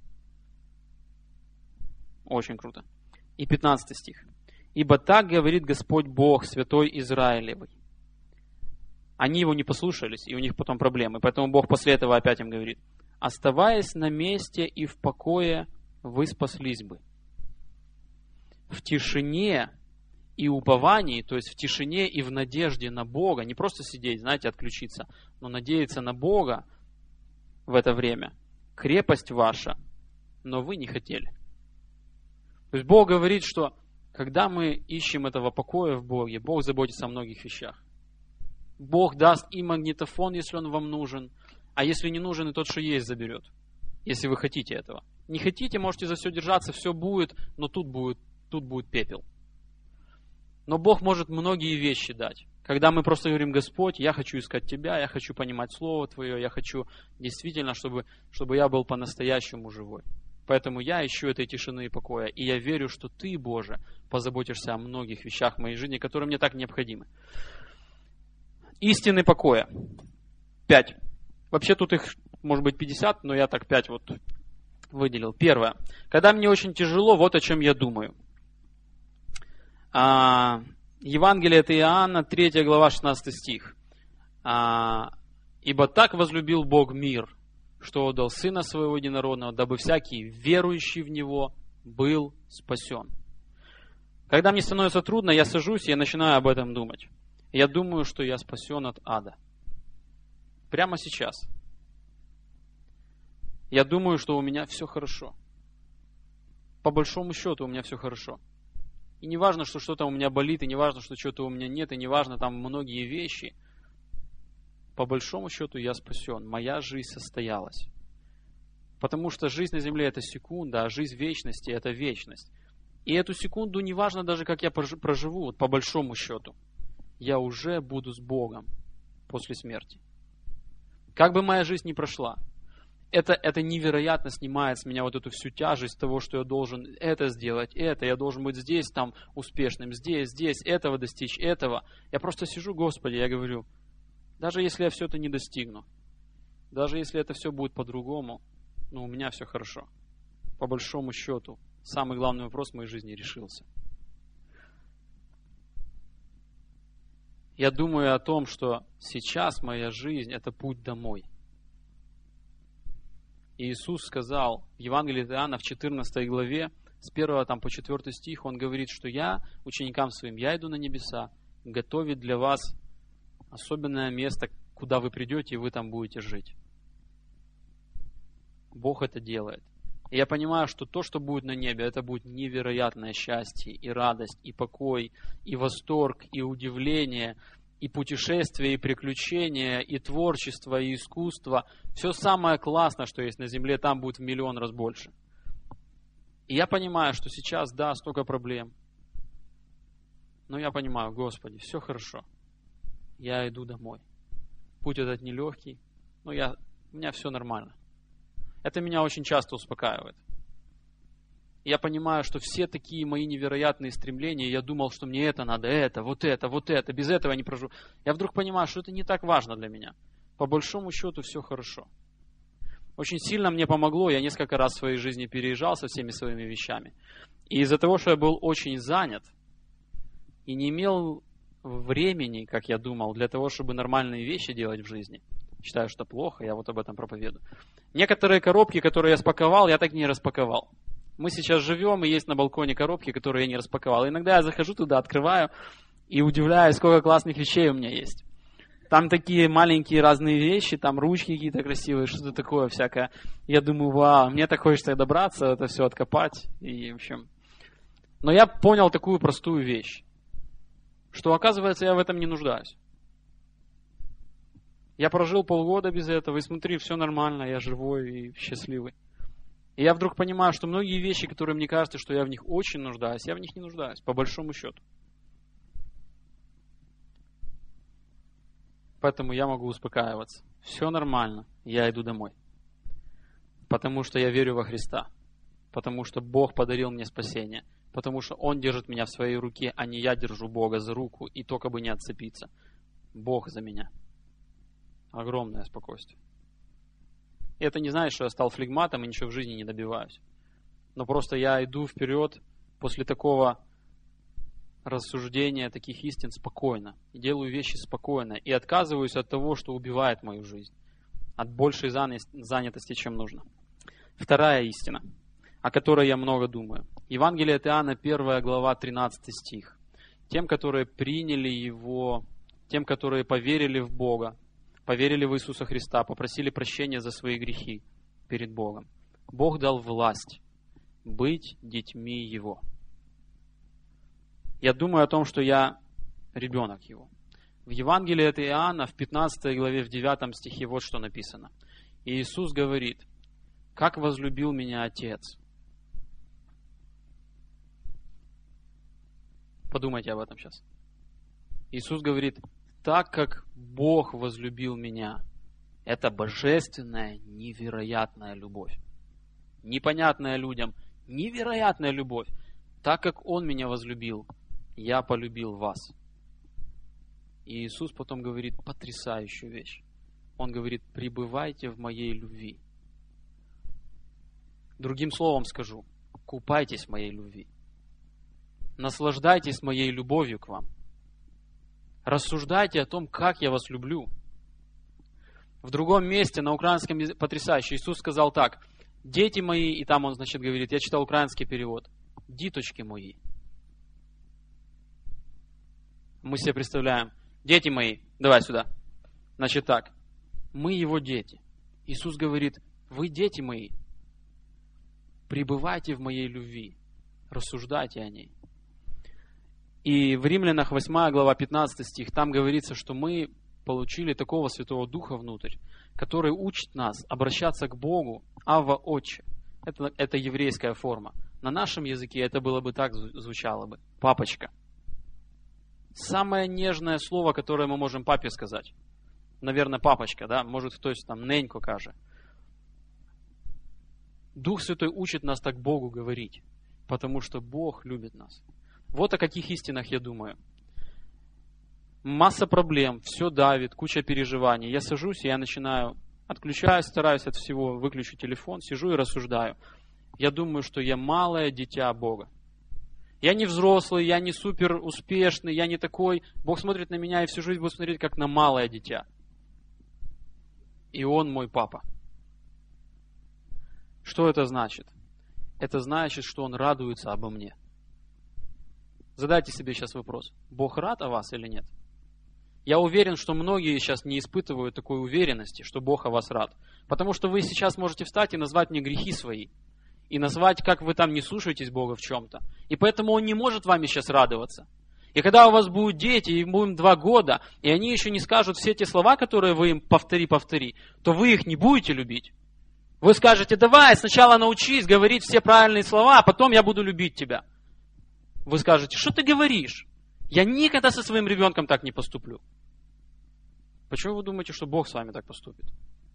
Очень круто. И пятнадцатый стих. «Ибо так говорит Господь Бог, святой Израилевый». Они его не послушались, и у них потом проблемы. Поэтому Бог после этого опять им говорит: «Оставаясь на месте и в покое, вы спаслись бы. В тишине и уповании, то есть в тишине и в надежде на Бога, не просто сидеть, знаете, отключиться, но надеяться на Бога в это время, крепость ваша, но вы не хотели». То есть Бог говорит, что когда мы ищем этого покоя в Боге, Бог заботится о многих вещах. Бог даст и магнитофон, если он вам нужен, а если не нужен, и тот, что есть, заберет, если вы хотите этого. Не хотите, можете за все держаться, все будет, но тут будет, тут будет пепел. Но Бог может многие вещи дать. Когда мы просто говорим: Господь, я хочу искать Тебя, я хочу понимать Слово Твое, я хочу действительно, чтобы, чтобы я был по-настоящему живой. Поэтому я ищу этой тишины и покоя. И я верю, что Ты, Боже, позаботишься о многих вещах в моей жизни, которые мне так необходимы. Истины покоя. Пять. Вообще тут их может быть пятьдесят, но я так пять вот выделил. Первое. Когда мне очень тяжело, вот о чем я думаю. А, Евангелие от Иоанна, третья глава, шестнадцатый стих. А, «Ибо так возлюбил Бог мир, что отдал Сына Своего Единородного, дабы всякий, верующий в Него, был спасен». Когда мне становится трудно, я сажусь и я начинаю об этом думать. Я думаю, что я спасен от ада. Прямо сейчас. Я думаю, что у меня все хорошо. По большому счету у меня все хорошо. И не важно, что что-то у меня болит, и не важно, что что-то у меня нет, и не важно там многие вещи. По большому счету я спасен. Моя жизнь состоялась. Потому что жизнь на земле — это секунда, а жизнь в вечности — это вечность. И эту секунду не важно даже, как я проживу, вот по большому счету. Я уже буду с Богом после смерти. Как бы моя жизнь ни прошла, это, это невероятно снимает с меня вот эту всю тяжесть того, что я должен это сделать, это, я должен быть здесь, там, успешным, здесь, здесь, этого достичь, этого. Я просто сижу: Господи, я говорю, даже если я все это не достигну, даже если это все будет по-другому, но у меня все хорошо. По большому счету, самый главный вопрос в моей жизни решился. Я думаю о том, что сейчас моя жизнь — это путь домой. И Иисус сказал в Евангелии от Иоанна в четырнадцатой главе, с первого там по четвёртый стих, Он говорит, что я ученикам своим, я иду на небеса, готовить для вас особенное место, куда вы придете, и вы там будете жить. Бог это делает. И я понимаю, что то, что будет на небе, это будет невероятное счастье, и радость, и покой, и восторг, и удивление, и путешествия, и приключения, и творчество, и искусство. Все самое классное, что есть на земле, там будет в миллион раз больше. И я понимаю, что сейчас, да, столько проблем. Но я понимаю: Господи, все хорошо. Я иду домой. Путь этот нелегкий, но я, у меня все нормально. Это меня очень часто успокаивает. Я понимаю, что все такие мои невероятные стремления, я думал, что мне это надо, это, вот это, вот это, без этого я не проживу. Я вдруг понимаю, что это не так важно для меня. По большому счету все хорошо. Очень сильно мне помогло, я несколько раз в своей жизни переезжал со всеми своими вещами. И из-за того, что я был очень занят и не имел времени, как я думал, для того, чтобы нормальные вещи делать в жизни. Считаю, что плохо, я вот об этом проповедую. Некоторые коробки, которые я спаковал, я так не распаковал. Мы сейчас живем, и есть на балконе коробки, которые я не распаковал. Иногда я захожу туда, открываю и удивляюсь, сколько классных вещей у меня есть. Там такие маленькие разные вещи, там ручки какие-то красивые, что-то такое всякое. Я думаю, вау, мне так хочется добраться, это все откопать. И, в общем... Но я понял такую простую вещь, что, оказывается, я в этом не нуждаюсь. Я прожил полгода без этого, и смотри, все нормально, я живой и счастливый. И я вдруг понимаю, что многие вещи, которые мне кажется, что я в них очень нуждаюсь, я в них не нуждаюсь, по большому счету. Поэтому я могу успокаиваться. Все нормально, я иду домой. Потому что я верю во Христа. Потому что Бог подарил мне спасение. Потому что Он держит меня в своей руке, а не я держу Бога за руку, и только бы не отцепиться. Бог за меня. Огромное спокойствие. И это не значит, что я стал флегматом и ничего в жизни не добиваюсь. Но просто я иду вперед после такого рассуждения, таких истин спокойно. И делаю вещи спокойно. И отказываюсь от того, что убивает мою жизнь. От большей занятости, чем нужно. Вторая истина, о которой я много думаю. Евангелие от Иоанна, первая глава, тринадцатый стих. Тем, которые приняли Его, тем, которые поверили в Бога, поверили в Иисуса Христа, попросили прощения за свои грехи перед Богом. Бог дал власть быть детьми Его. Я думаю о том, что я ребенок Его. В Евангелии от Иоанна, в пятнадцатой главе, в девятом стихе, вот что написано. И Иисус говорит: «Как возлюбил меня Отец». Подумайте об этом сейчас. Иисус говорит: «Так как Бог возлюбил меня». Это божественная, невероятная любовь. Непонятная людям, невероятная любовь. Так как Он меня возлюбил, я полюбил вас. И Иисус потом говорит потрясающую вещь. Он говорит: пребывайте в моей любви. Другим словом скажу, купайтесь в моей любви. Наслаждайтесь моей любовью к вам. Рассуждайте о том, как я вас люблю. В другом месте, на украинском языке, потрясающе, Иисус сказал так: дети мои, и там Он, значит, говорит, я читал украинский перевод, диточки мои. Мы себе представляем, дети мои, давай сюда. Значит так, мы Его дети. Иисус говорит: вы дети мои, пребывайте в моей любви, рассуждайте о ней. И в Римлянах восьмая глава, пятнадцатый стих, там говорится, что мы получили такого Святого Духа внутрь, который учит нас обращаться к Богу, Авва Отче. Это, это еврейская форма. На нашем языке это было бы так, звучало бы: папочка. Самое нежное слово, которое мы можем папе сказать. Наверное, папочка, да? Может, хтось там ненько каже. Дух Святой учит нас так Богу говорить, потому что Бог любит нас. Вот о каких истинах я думаю. Масса проблем, все давит, куча переживаний. Я сажусь, и я начинаю, отключаюсь, стараюсь от всего, выключу телефон, сижу и рассуждаю. Я думаю, что я малое дитя Бога. Я не взрослый, я не супер успешный, я не такой. Бог смотрит на меня и всю жизнь будет смотреть, как на малое дитя. И Он мой папа. Что это значит? Это значит, что Он радуется обо мне. Задайте себе сейчас вопрос: Бог рад о вас или нет? Я уверен, что многие сейчас не испытывают такой уверенности, что Бог о вас рад. Потому что вы сейчас можете встать и назвать мне грехи свои. И назвать, как вы там не слушаетесь Бога в чем-то. И поэтому Он не может вами сейчас радоваться. И когда у вас будут дети, им будет два года, и они еще не скажут все те слова, которые вы им повтори, повтори, то вы их не будете любить. Вы скажете: давай, сначала научись говорить все правильные слова, а потом я буду любить тебя. Вы скажете: что ты говоришь? Я никогда со своим ребенком так не поступлю. Почему вы думаете, что Бог с вами так поступит?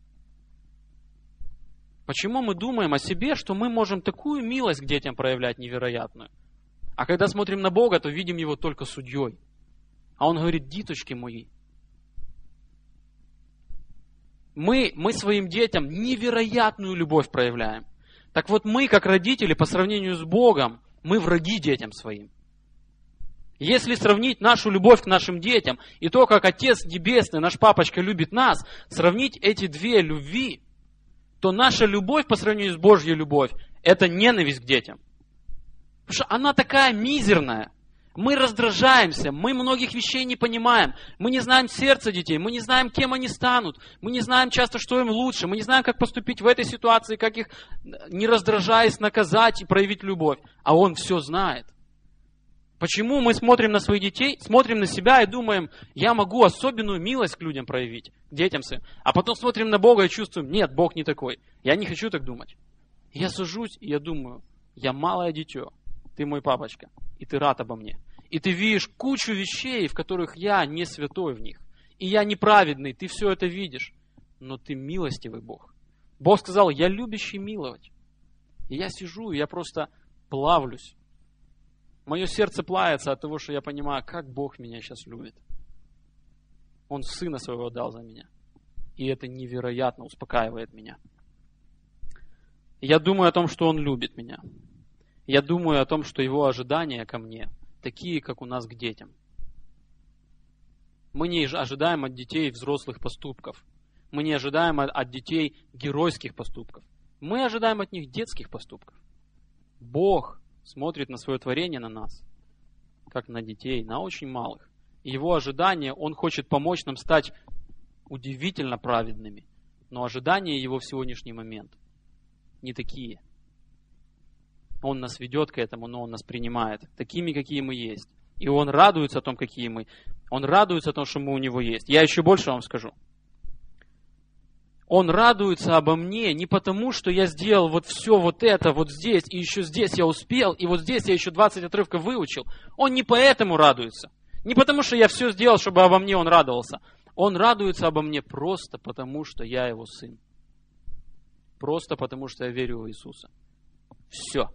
Почему мы думаем о себе, что мы можем такую милость к детям проявлять невероятную? А когда смотрим на Бога, то видим Его только судьей. А Он говорит: диточки мои. Мы, мы своим детям невероятную любовь проявляем. Так вот мы, как родители, по сравнению с Богом, мы враги детям своим. Если сравнить нашу любовь к нашим детям и то, как Отец Небесный, наш папочка, любит нас, сравнить эти две любви, то наша любовь по сравнению с Божьей любовью – это ненависть к детям. Потому что она такая мизерная. Мы раздражаемся, мы многих вещей не понимаем, мы не знаем сердца детей, мы не знаем, кем они станут, мы не знаем часто, что им лучше, мы не знаем, как поступить в этой ситуации, как их, не раздражаясь, наказать и проявить любовь. А Он все знает. Почему мы смотрим на своих детей, смотрим на себя и думаем, я могу особенную милость к людям проявить, к детям своим, а потом смотрим на Бога и чувствуем, нет, Бог не такой. Я не хочу так думать. Я сажусь и я думаю, я малое дитё, ты мой папочка, и ты рад обо мне. И ты видишь кучу вещей, в которых я не святой в них. И я неправедный, ты все это видишь. Но ты милостивый Бог. Бог сказал, я любящий миловать. И я сижу, и я просто плавлюсь. Мое сердце плавится от того, что я понимаю, как Бог меня сейчас любит. Он Сына Своего дал за меня. И это невероятно успокаивает меня. Я думаю о том, что Он любит меня. Я думаю о том, что Его ожидания ко мне такие, как у нас к детям. Мы не ожидаем от детей взрослых поступков. Мы не ожидаем от детей геройских поступков. Мы ожидаем от них детских поступков. Бог смотрит на свое творение, на нас, как на детей, на очень малых. И Его ожидания, Он хочет помочь нам стать удивительно праведными. Но ожидания Его в сегодняшний момент не такие. Он нас ведет к этому, но Он нас принимает такими, какие мы есть. И Он радуется о том, какие мы. Он радуется о том, что мы у Него есть. Я еще больше вам скажу. Он радуется обо мне не потому, что я сделал вот все вот это вот здесь, и еще здесь я успел, и вот здесь я еще двадцать отрывков выучил. Он не поэтому радуется. Не потому, что я все сделал, чтобы обо мне Он радовался. Он радуется обо мне просто потому, что я Его сын. Просто потому, что я верю в Иисуса. Все.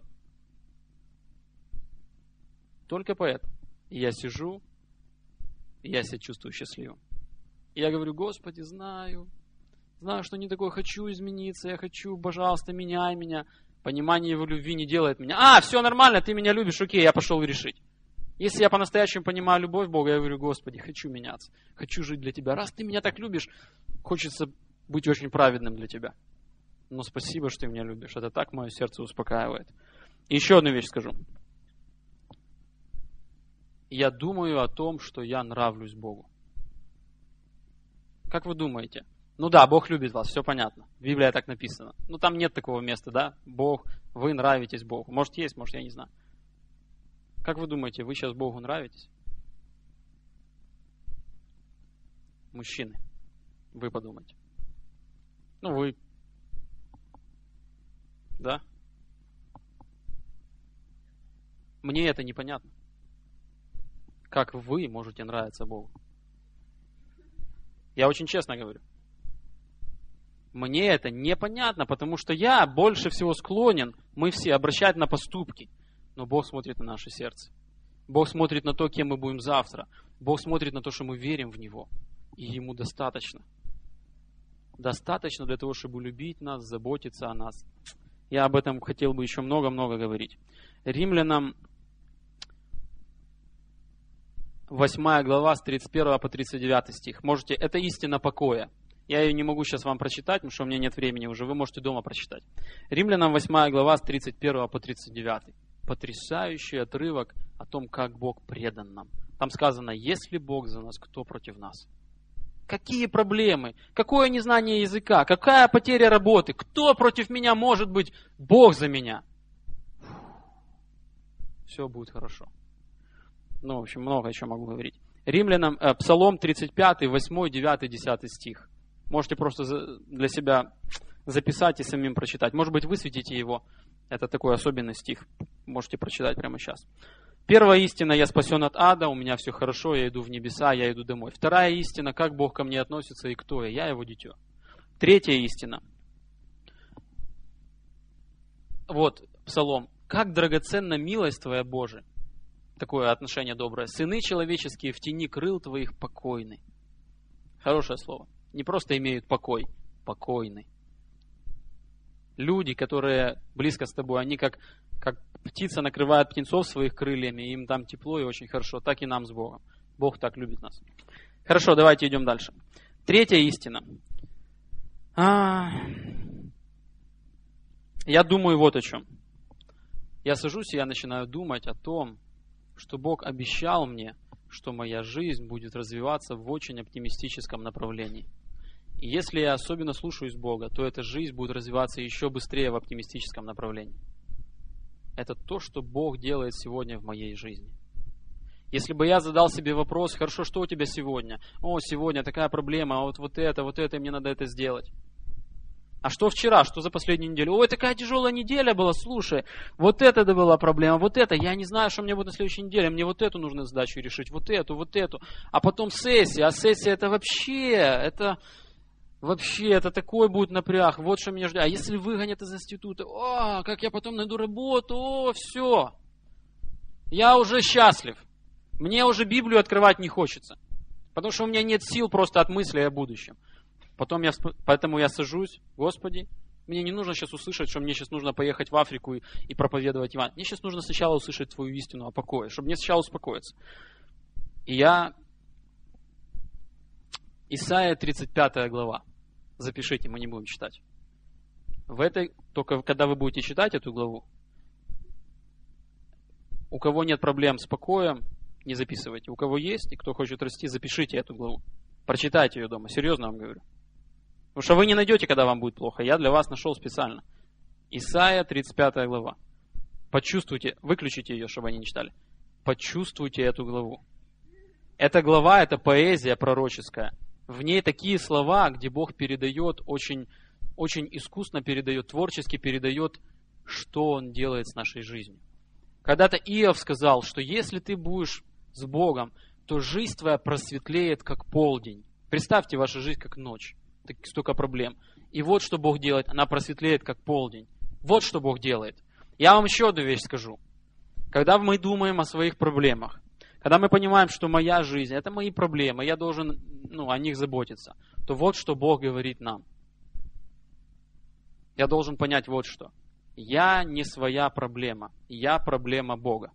Только поэтому. И я сижу, и я себя чувствую счастливым. И я говорю, Господи, знаю, знаю, что не такой, хочу измениться, я хочу, пожалуйста, меняй меня. Понимание Его любви не делает меня. А, все нормально, ты меня любишь, окей, я пошел решить. Если я по-настоящему понимаю любовь Бога, я говорю, Господи, хочу меняться, хочу жить для Тебя. Раз Ты меня так любишь, хочется быть очень праведным для Тебя. Но спасибо, что Ты меня любишь. Это так мое сердце успокаивает. И еще одну вещь скажу. Я думаю о том, что я нравлюсь Богу. Как вы думаете? Ну да, Бог любит вас, все понятно. В Библии так написано. Ну там нет такого места, да? Бог, вы нравитесь Богу. Может есть, может я не знаю. Как вы думаете, вы сейчас Богу нравитесь? Мужчины, вы подумайте. Ну вы. Да? Мне это непонятно. Как вы можете нравиться Богу? Я очень честно говорю. Мне это непонятно, потому что я больше всего склонен, мы все, обращать на поступки. Но Бог смотрит на наше сердце. Бог смотрит на то, кем мы будем завтра. Бог смотрит на то, что мы верим в Него. И Ему достаточно. Достаточно для того, чтобы любить нас, заботиться о нас. Я об этом хотел бы еще много-много говорить. Римлянам восьмая глава с тридцать первого по тридцать девятый стих. Можете, это истина покоя. Я ее не могу сейчас вам прочитать, потому что у меня нет времени уже. Вы можете дома прочитать. Римлянам восьмая глава с тридцать первого по тридцать девятый. Потрясающий отрывок о том, как Бог предан нам. Там сказано, если Бог за нас, кто против нас? Какие проблемы? Какое незнание языка? Какая потеря работы? Кто против меня может быть? Бог за меня. Все будет хорошо. Ну, в общем, много еще могу говорить. Римлянам, э, Псалом тридцать пять, восемь, девять, десять стих. Можете просто за, для себя записать и самим прочитать. Может быть, высветите его. Это такой особенный стих. Можете прочитать прямо сейчас. Первая истина, я спасен от ада, у меня все хорошо, я иду в небеса, я иду домой. Вторая истина, как Бог ко мне относится и кто я, я Его дитё. Третья истина. Вот, Псалом. Как драгоценна милость Твоя, Боже. Такое отношение доброе. Сыны человеческие в тени крыл Твоих покойны. Хорошее слово. Не просто имеют покой, покойны. Люди, которые близко с Тобой, они как, как птица накрывает птенцов своих крыльями, и им там тепло и очень хорошо. Так и нам с Богом. Бог так любит нас. Хорошо, давайте идем дальше. Третья истина. А... Я думаю вот о чем. Я сажусь и я начинаю думать о том, что Бог обещал мне, что моя жизнь будет развиваться в очень оптимистическом направлении. И если я особенно слушаюсь Бога, то эта жизнь будет развиваться еще быстрее в оптимистическом направлении. Это то, что Бог делает сегодня в моей жизни. Если бы я задал себе вопрос, хорошо, что у тебя сегодня? О, сегодня такая проблема, а вот, вот это, вот это, мне надо это сделать. А что вчера, что за последнюю неделю? Ой, такая тяжелая неделя была, слушай, вот это да была проблема, вот это, я не знаю, что мне будет на следующей неделе, мне вот эту нужно задачу решить, вот эту, вот эту. А потом сессия, а сессия это вообще, это... Вообще, это такой будет напряг, вот что меня ждет. А если выгонят из института, о, как я потом найду работу, о, все. Я уже счастлив. Мне уже Библию открывать не хочется. Потому что у меня нет сил просто от мысли о будущем. Потом я, поэтому я сажусь, Господи, мне не нужно сейчас услышать, что мне сейчас нужно поехать в Африку и, и проповедовать Иван. Мне сейчас нужно сначала услышать Твою истину о покое, чтобы мне сначала успокоиться. И я... Исайя тридцать пятая глава. Запишите, мы не будем читать. В этой, только когда вы будете читать эту главу, у кого нет проблем с покоем, не записывайте. У кого есть, и кто хочет расти, запишите эту главу. Прочитайте ее дома, серьезно вам говорю. Потому что вы не найдете, когда вам будет плохо. Я для вас нашел специально. Исайя тридцать пятая глава. Почувствуйте, выключите ее, чтобы они не читали. Почувствуйте эту главу. Эта глава, это поэзия пророческая. В ней такие слова, где Бог передает, очень, очень искусно передает, творчески передает, что Он делает с нашей жизнью. Когда-то Иов сказал, что если ты будешь с Богом, то жизнь твоя просветлеет, как полдень. Представьте вашу жизнь, как ночь. Так, столько проблем. И вот что Бог делает, она просветлеет, как полдень. Вот что Бог делает. Я вам еще одну вещь скажу. Когда мы думаем о своих проблемах, когда мы понимаем, что моя жизнь, это мои проблемы, я должен ну, о них заботиться, то вот что Бог говорит нам. Я должен понять вот что. Я не своя проблема, я проблема Бога.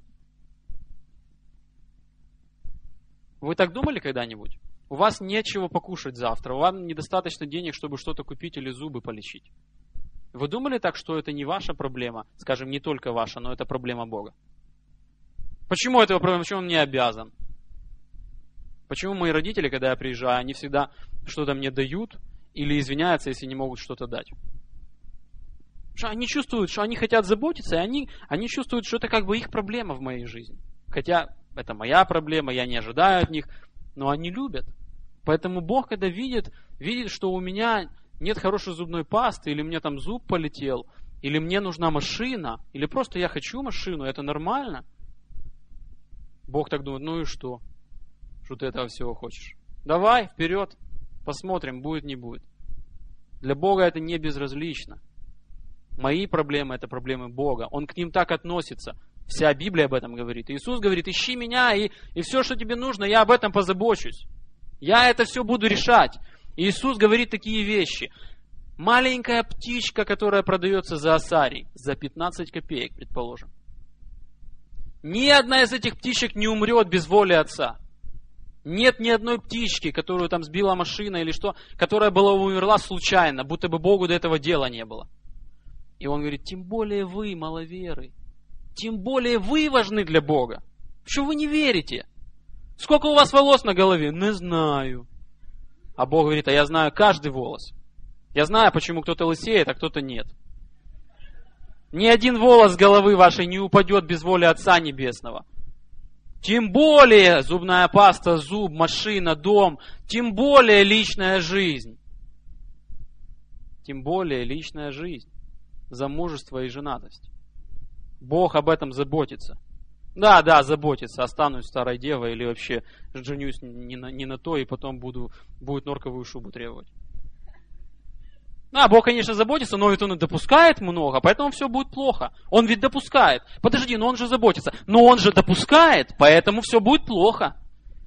Вы так думали когда-нибудь? У вас нечего покушать завтра, у вас недостаточно денег, чтобы что-то купить или зубы полечить. Вы думали так, что это не ваша проблема, скажем, не только ваша, но это проблема Бога? Почему это его проблема? Почему он мне обязан? Почему мои родители, когда я приезжаю, они всегда что-то мне дают или извиняются, если не могут что-то дать? Потому что они чувствуют, что они хотят заботиться, и они, они чувствуют, что это как бы их проблема в моей жизни. Хотя это моя проблема, я не ожидаю от них, но они любят. Поэтому Бог, когда видит, видит, что у меня нет хорошей зубной пасты, или мне там зуб полетел, или мне нужна машина, или просто я хочу машину, это нормально. Бог так думает, ну и что? Что ты этого всего хочешь? Давай, вперед, посмотрим, будет, не будет. Для Бога это не безразлично. Мои проблемы – это проблемы Бога. Он к ним так относится. Вся Библия об этом говорит. Иисус говорит, ищи меня, и, и все, что тебе нужно, я об этом позабочусь. Я это все буду решать. И Иисус говорит такие вещи. Маленькая птичка, которая продается за осарий, за пятнадцать копеек, предположим. Ни одна из этих птичек не умрет без воли Отца. Нет ни одной птички, которую там сбила машина или что, которая была умерла случайно, будто бы Богу до этого дела не было. И Он говорит, тем более вы, маловеры, тем более вы важны для Бога. Что вы не верите? Сколько у вас волос на голове? Не знаю. А Бог говорит, а я знаю каждый волос. Я знаю, почему кто-то лысеет, а кто-то нет. Ни один волос с головы вашей не упадет без воли Отца Небесного. Тем более зубная паста, зуб, машина, дом. Тем более личная жизнь. Тем более личная жизнь. Замужество и женатость. Бог об этом заботится. Да, да, заботится. Останусь старой девой или вообще женюсь не на, не на то, и потом буду, будет норковую шубу требовать. Да, Бог, конечно, заботится, но ведь Он и допускает много, поэтому все будет плохо. Он ведь допускает. Подожди, но Он же заботится. Но Он же допускает, поэтому все будет плохо.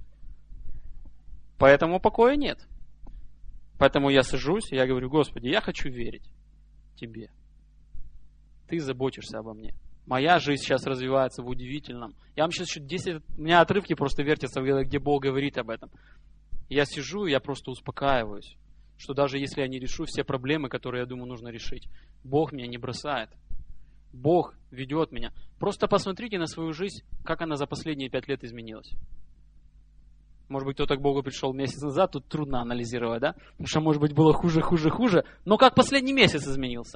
Поэтому покоя нет. Поэтому я сажусь, и я говорю, Господи, я хочу верить Тебе. Ты заботишься обо мне. Моя жизнь сейчас развивается в удивительном. Я вам сейчас еще десять... У меня отрывки просто вертятся в голове, где Бог говорит об этом. Я сижу, и я просто успокаиваюсь, что даже если я не решу все проблемы, которые, я думаю, нужно решить, Бог меня не бросает. Бог ведет меня. Просто посмотрите на свою жизнь, как она за последние пять лет изменилась. Может быть, кто-то к Богу пришел месяц назад, тут трудно анализировать, да? Потому что, может быть, было хуже, хуже, хуже. Но как последний месяц изменился?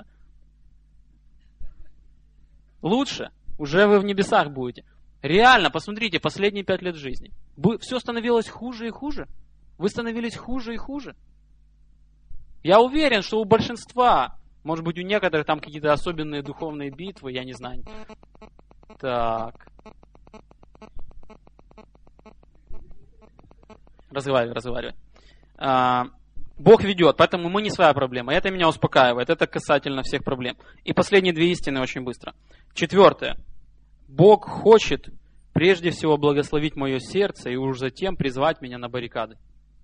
Лучше. Уже вы в небесах будете. Реально, посмотрите, последние пять лет жизни. Все становилось хуже и хуже. Вы становились хуже и хуже. Я уверен, что у большинства, может быть, у некоторых там какие-то особенные духовные битвы, я не знаю. Так. Разговаривай, разговаривай. А, Бог ведет, поэтому мы не своя проблема. Это меня успокаивает. Это касательно всех проблем. И последние две истины очень быстро. Четвертое. Бог хочет прежде всего благословить мое сердце и уж затем призвать меня на баррикады.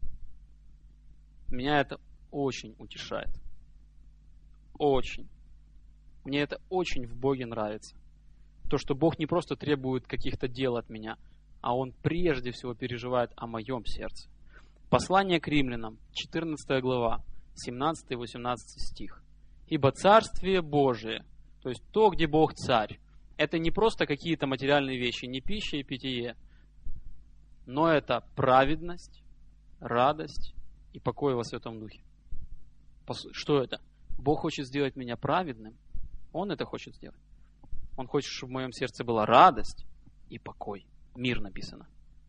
Меня это очень утешает. Очень. Мне это очень в Боге нравится. То, что Бог не просто требует каких-то дел от меня, а Он прежде всего переживает о моем сердце. Послание к римлянам, четырнадцатая глава, семнадцатый-восемнадцатый стих. «Ибо Царствие Божие», то есть то, где Бог царь, это не просто какие-то материальные вещи, не пища и питье, но это праведность, радость и покой во Святом Духе. Что это? Бог хочет сделать меня праведным. Он это хочет сделать. Он хочет, чтобы в моем сердце была радость и покой. Мир написано.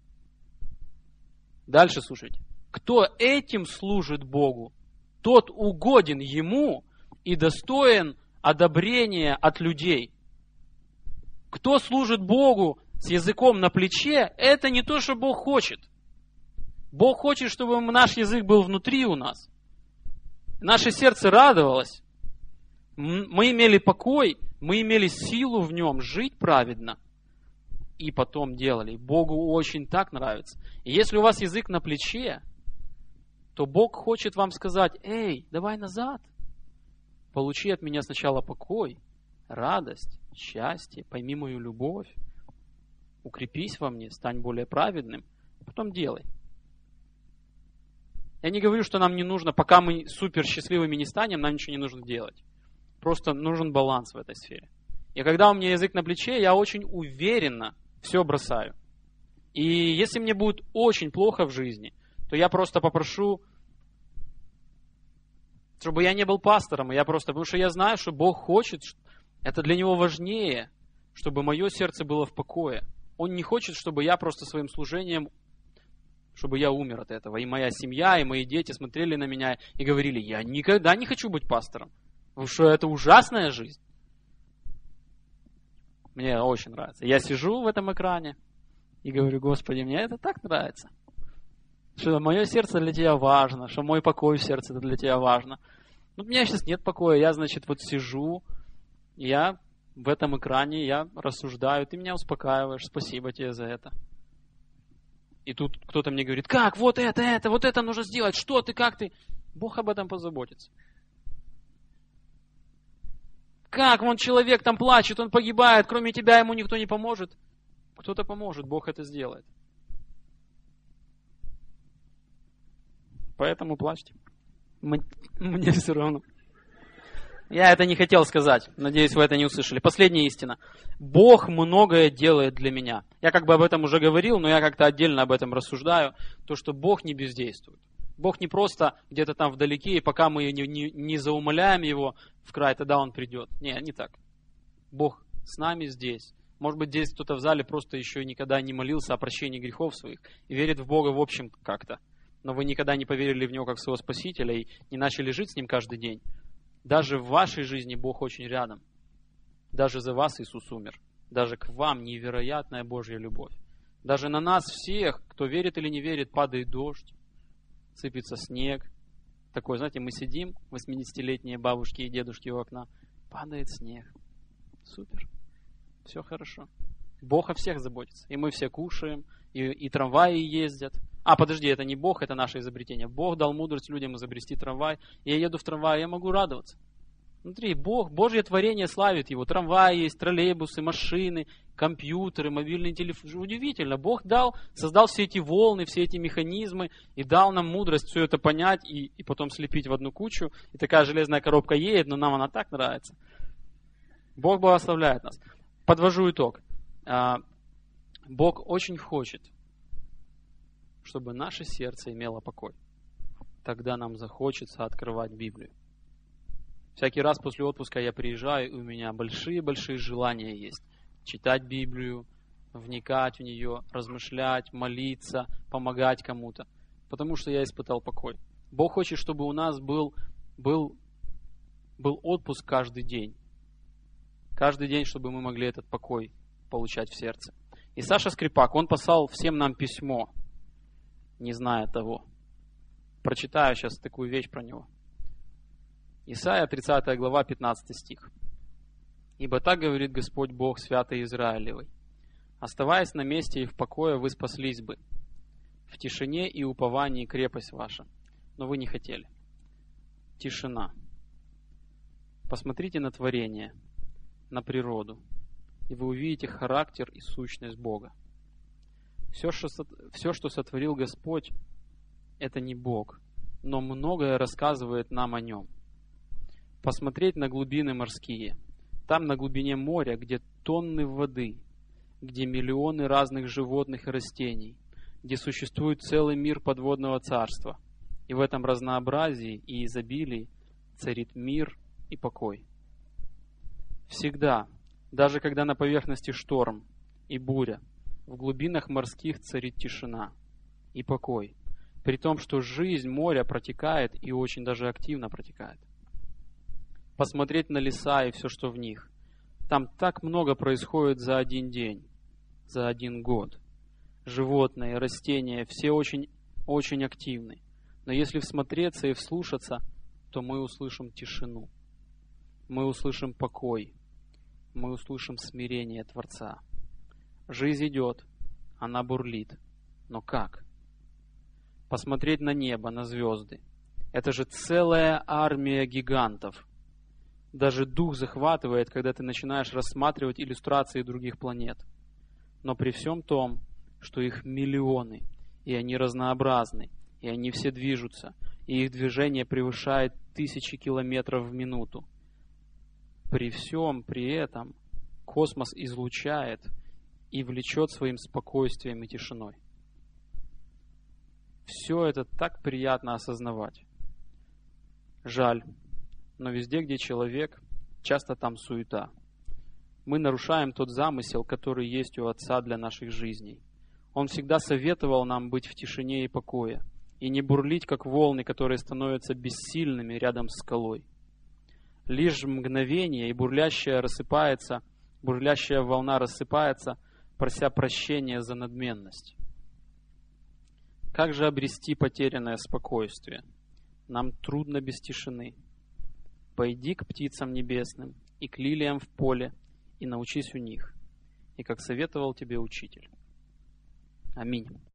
Дальше слушайте. Кто этим служит Богу, тот угоден Ему и достоин одобрения от людей. Кто служит Богу с языком на плече, это не то, что Бог хочет. Бог хочет, чтобы наш язык был внутри у нас. Наше сердце радовалось. Мы имели покой, мы имели силу в нем жить праведно. И потом делали. Богу очень так нравится. И если у вас язык на плече, то Бог хочет вам сказать: эй, давай назад. Получи от меня сначала покой, радость, счастье, пойми мою любовь. Укрепись во мне, стань более праведным. Потом делай. Я не говорю, что нам не нужно, пока мы супер счастливыми не станем, нам ничего не нужно делать. Просто нужен баланс в этой сфере. И когда у меня язык на плече, я очень уверенно все бросаю. И если мне будет очень плохо в жизни, то я просто попрошу, чтобы я не был пастором. Я просто, потому что я знаю, что Бог хочет, это для Него важнее, чтобы мое сердце было в покое. Он не хочет, чтобы я просто своим служением, чтобы я умер от этого. И моя семья, и мои дети смотрели на меня и говорили: я никогда не хочу быть пастором, потому что это ужасная жизнь. Мне очень нравится. Я сижу в этом экране и говорю: Господи, мне это так нравится. Что мое сердце для Тебя важно, что мой покой в сердце для Тебя важно. Ну, у меня сейчас нет покоя, я, значит, вот сижу, я в этом экране, я рассуждаю, Ты меня успокаиваешь, спасибо Тебе за это. И тут кто-то мне говорит: как, вот это, это, вот это нужно сделать, что ты, как ты? Бог об этом позаботится. Как, вон человек там плачет, он погибает, кроме тебя ему никто не поможет. Кто-то поможет, Бог это сделает. Поэтому плачьте. Мне все равно. Я это не хотел сказать. Надеюсь, вы это не услышали. Последняя истина. Бог многое делает для меня. Я как бы об этом уже говорил, но я как-то отдельно об этом рассуждаю. То, что Бог не бездействует. Бог не просто где-то там вдалеке, и пока мы не, не, не заумоляем Его в край, тогда Он придет. Не, не так. Бог с нами здесь. Может быть, здесь кто-то в зале просто еще никогда не молился о прощении грехов своих и верит в Бога в общем как-то. Но вы никогда не поверили в Него как своего Спасителя и не начали жить с Ним каждый день. Даже в вашей жизни Бог очень рядом. Даже за вас Иисус умер. Даже к вам невероятная Божья любовь. Даже на нас всех, кто верит или не верит, падает дождь, сыпется снег. Такой, знаете, мы сидим, восьмидесятилетние бабушки и дедушки у окна, падает снег. Супер. Все хорошо. Бог о всех заботится. И мы все кушаем, и, и трамваи ездят. А, подожди, это не Бог, это наше изобретение. Бог дал мудрость людям изобрести трамвай. Я еду в трамвае, я могу радоваться. Смотри, Бог, Божье творение славит Его. Трамваи есть, троллейбусы, машины, компьютеры, мобильные телефоны. Удивительно. Бог дал, создал все эти волны, все эти механизмы и дал нам мудрость все это понять и, и потом слепить в одну кучу. И такая железная коробка едет, но нам она так нравится. Бог благословляет нас. Подвожу итог. Бог очень хочет, чтобы наше сердце имело покой. Тогда нам захочется открывать Библию. Всякий раз после отпуска я приезжаю, и у меня большие-большие желания есть. Читать Библию, вникать в нее, размышлять, молиться, помогать кому-то. Потому что я испытал покой. Бог хочет, чтобы у нас был, был, был отпуск каждый день. Каждый день, чтобы мы могли этот покой получать в сердце. И Саша Скрипак, он послал всем нам письмо, не зная того. Прочитаю сейчас такую вещь про него. Исайя, тридцатая глава, пятнадцатый стих. «Ибо так говорит Господь Бог святый Израилевый: оставаясь на месте и в покое, вы спаслись бы. В тишине и уповании крепость ваша. Но вы не хотели». Тишина. Посмотрите на творение, на природу, и вы увидите характер и сущность Бога. Все, что, все, что сотворил Господь, это не Бог, но многое рассказывает нам о Нем. Посмотреть на глубины морские. Там на глубине моря, где тонны воды, где миллионы разных животных и растений, где существует целый мир подводного царства. И в этом разнообразии и изобилии царит мир и покой. Всегда, даже когда на поверхности шторм и буря, в глубинах морских царит тишина и покой, при том, что жизнь моря протекает и очень даже активно протекает. Посмотреть на леса и все, что в них. Там так много происходит за один день, за один год. Животные, растения, все очень, очень активны. Но если всмотреться и вслушаться, то мы услышим тишину. Мы услышим покой. Мы услышим смирение Творца. Жизнь идет, она бурлит. Но как? Посмотреть на небо, на звезды. Это же целая армия гигантов. Даже дух захватывает, когда ты начинаешь рассматривать иллюстрации других планет. Но при всем том, что их миллионы, и они разнообразны, и они все движутся, и их движение превышает тысячи километров в минуту. При всем при этом космос излучает и влечет своим спокойствием и тишиной. Все это так приятно осознавать. Жаль. Но везде, где человек, часто там суета. Мы нарушаем тот замысел, который есть у Отца для наших жизней. Он всегда советовал нам быть в тишине и покое, и не бурлить, как волны, которые становятся бессильными рядом с скалой. Лишь мгновение, и бурлящая рассыпается, бурлящая волна рассыпается, прося прощения за надменность. Как же обрести потерянное спокойствие? Нам трудно без тишины. Пойди к птицам небесным и к лилиям в поле, и научись у них, и как советовал тебе учитель. Аминь.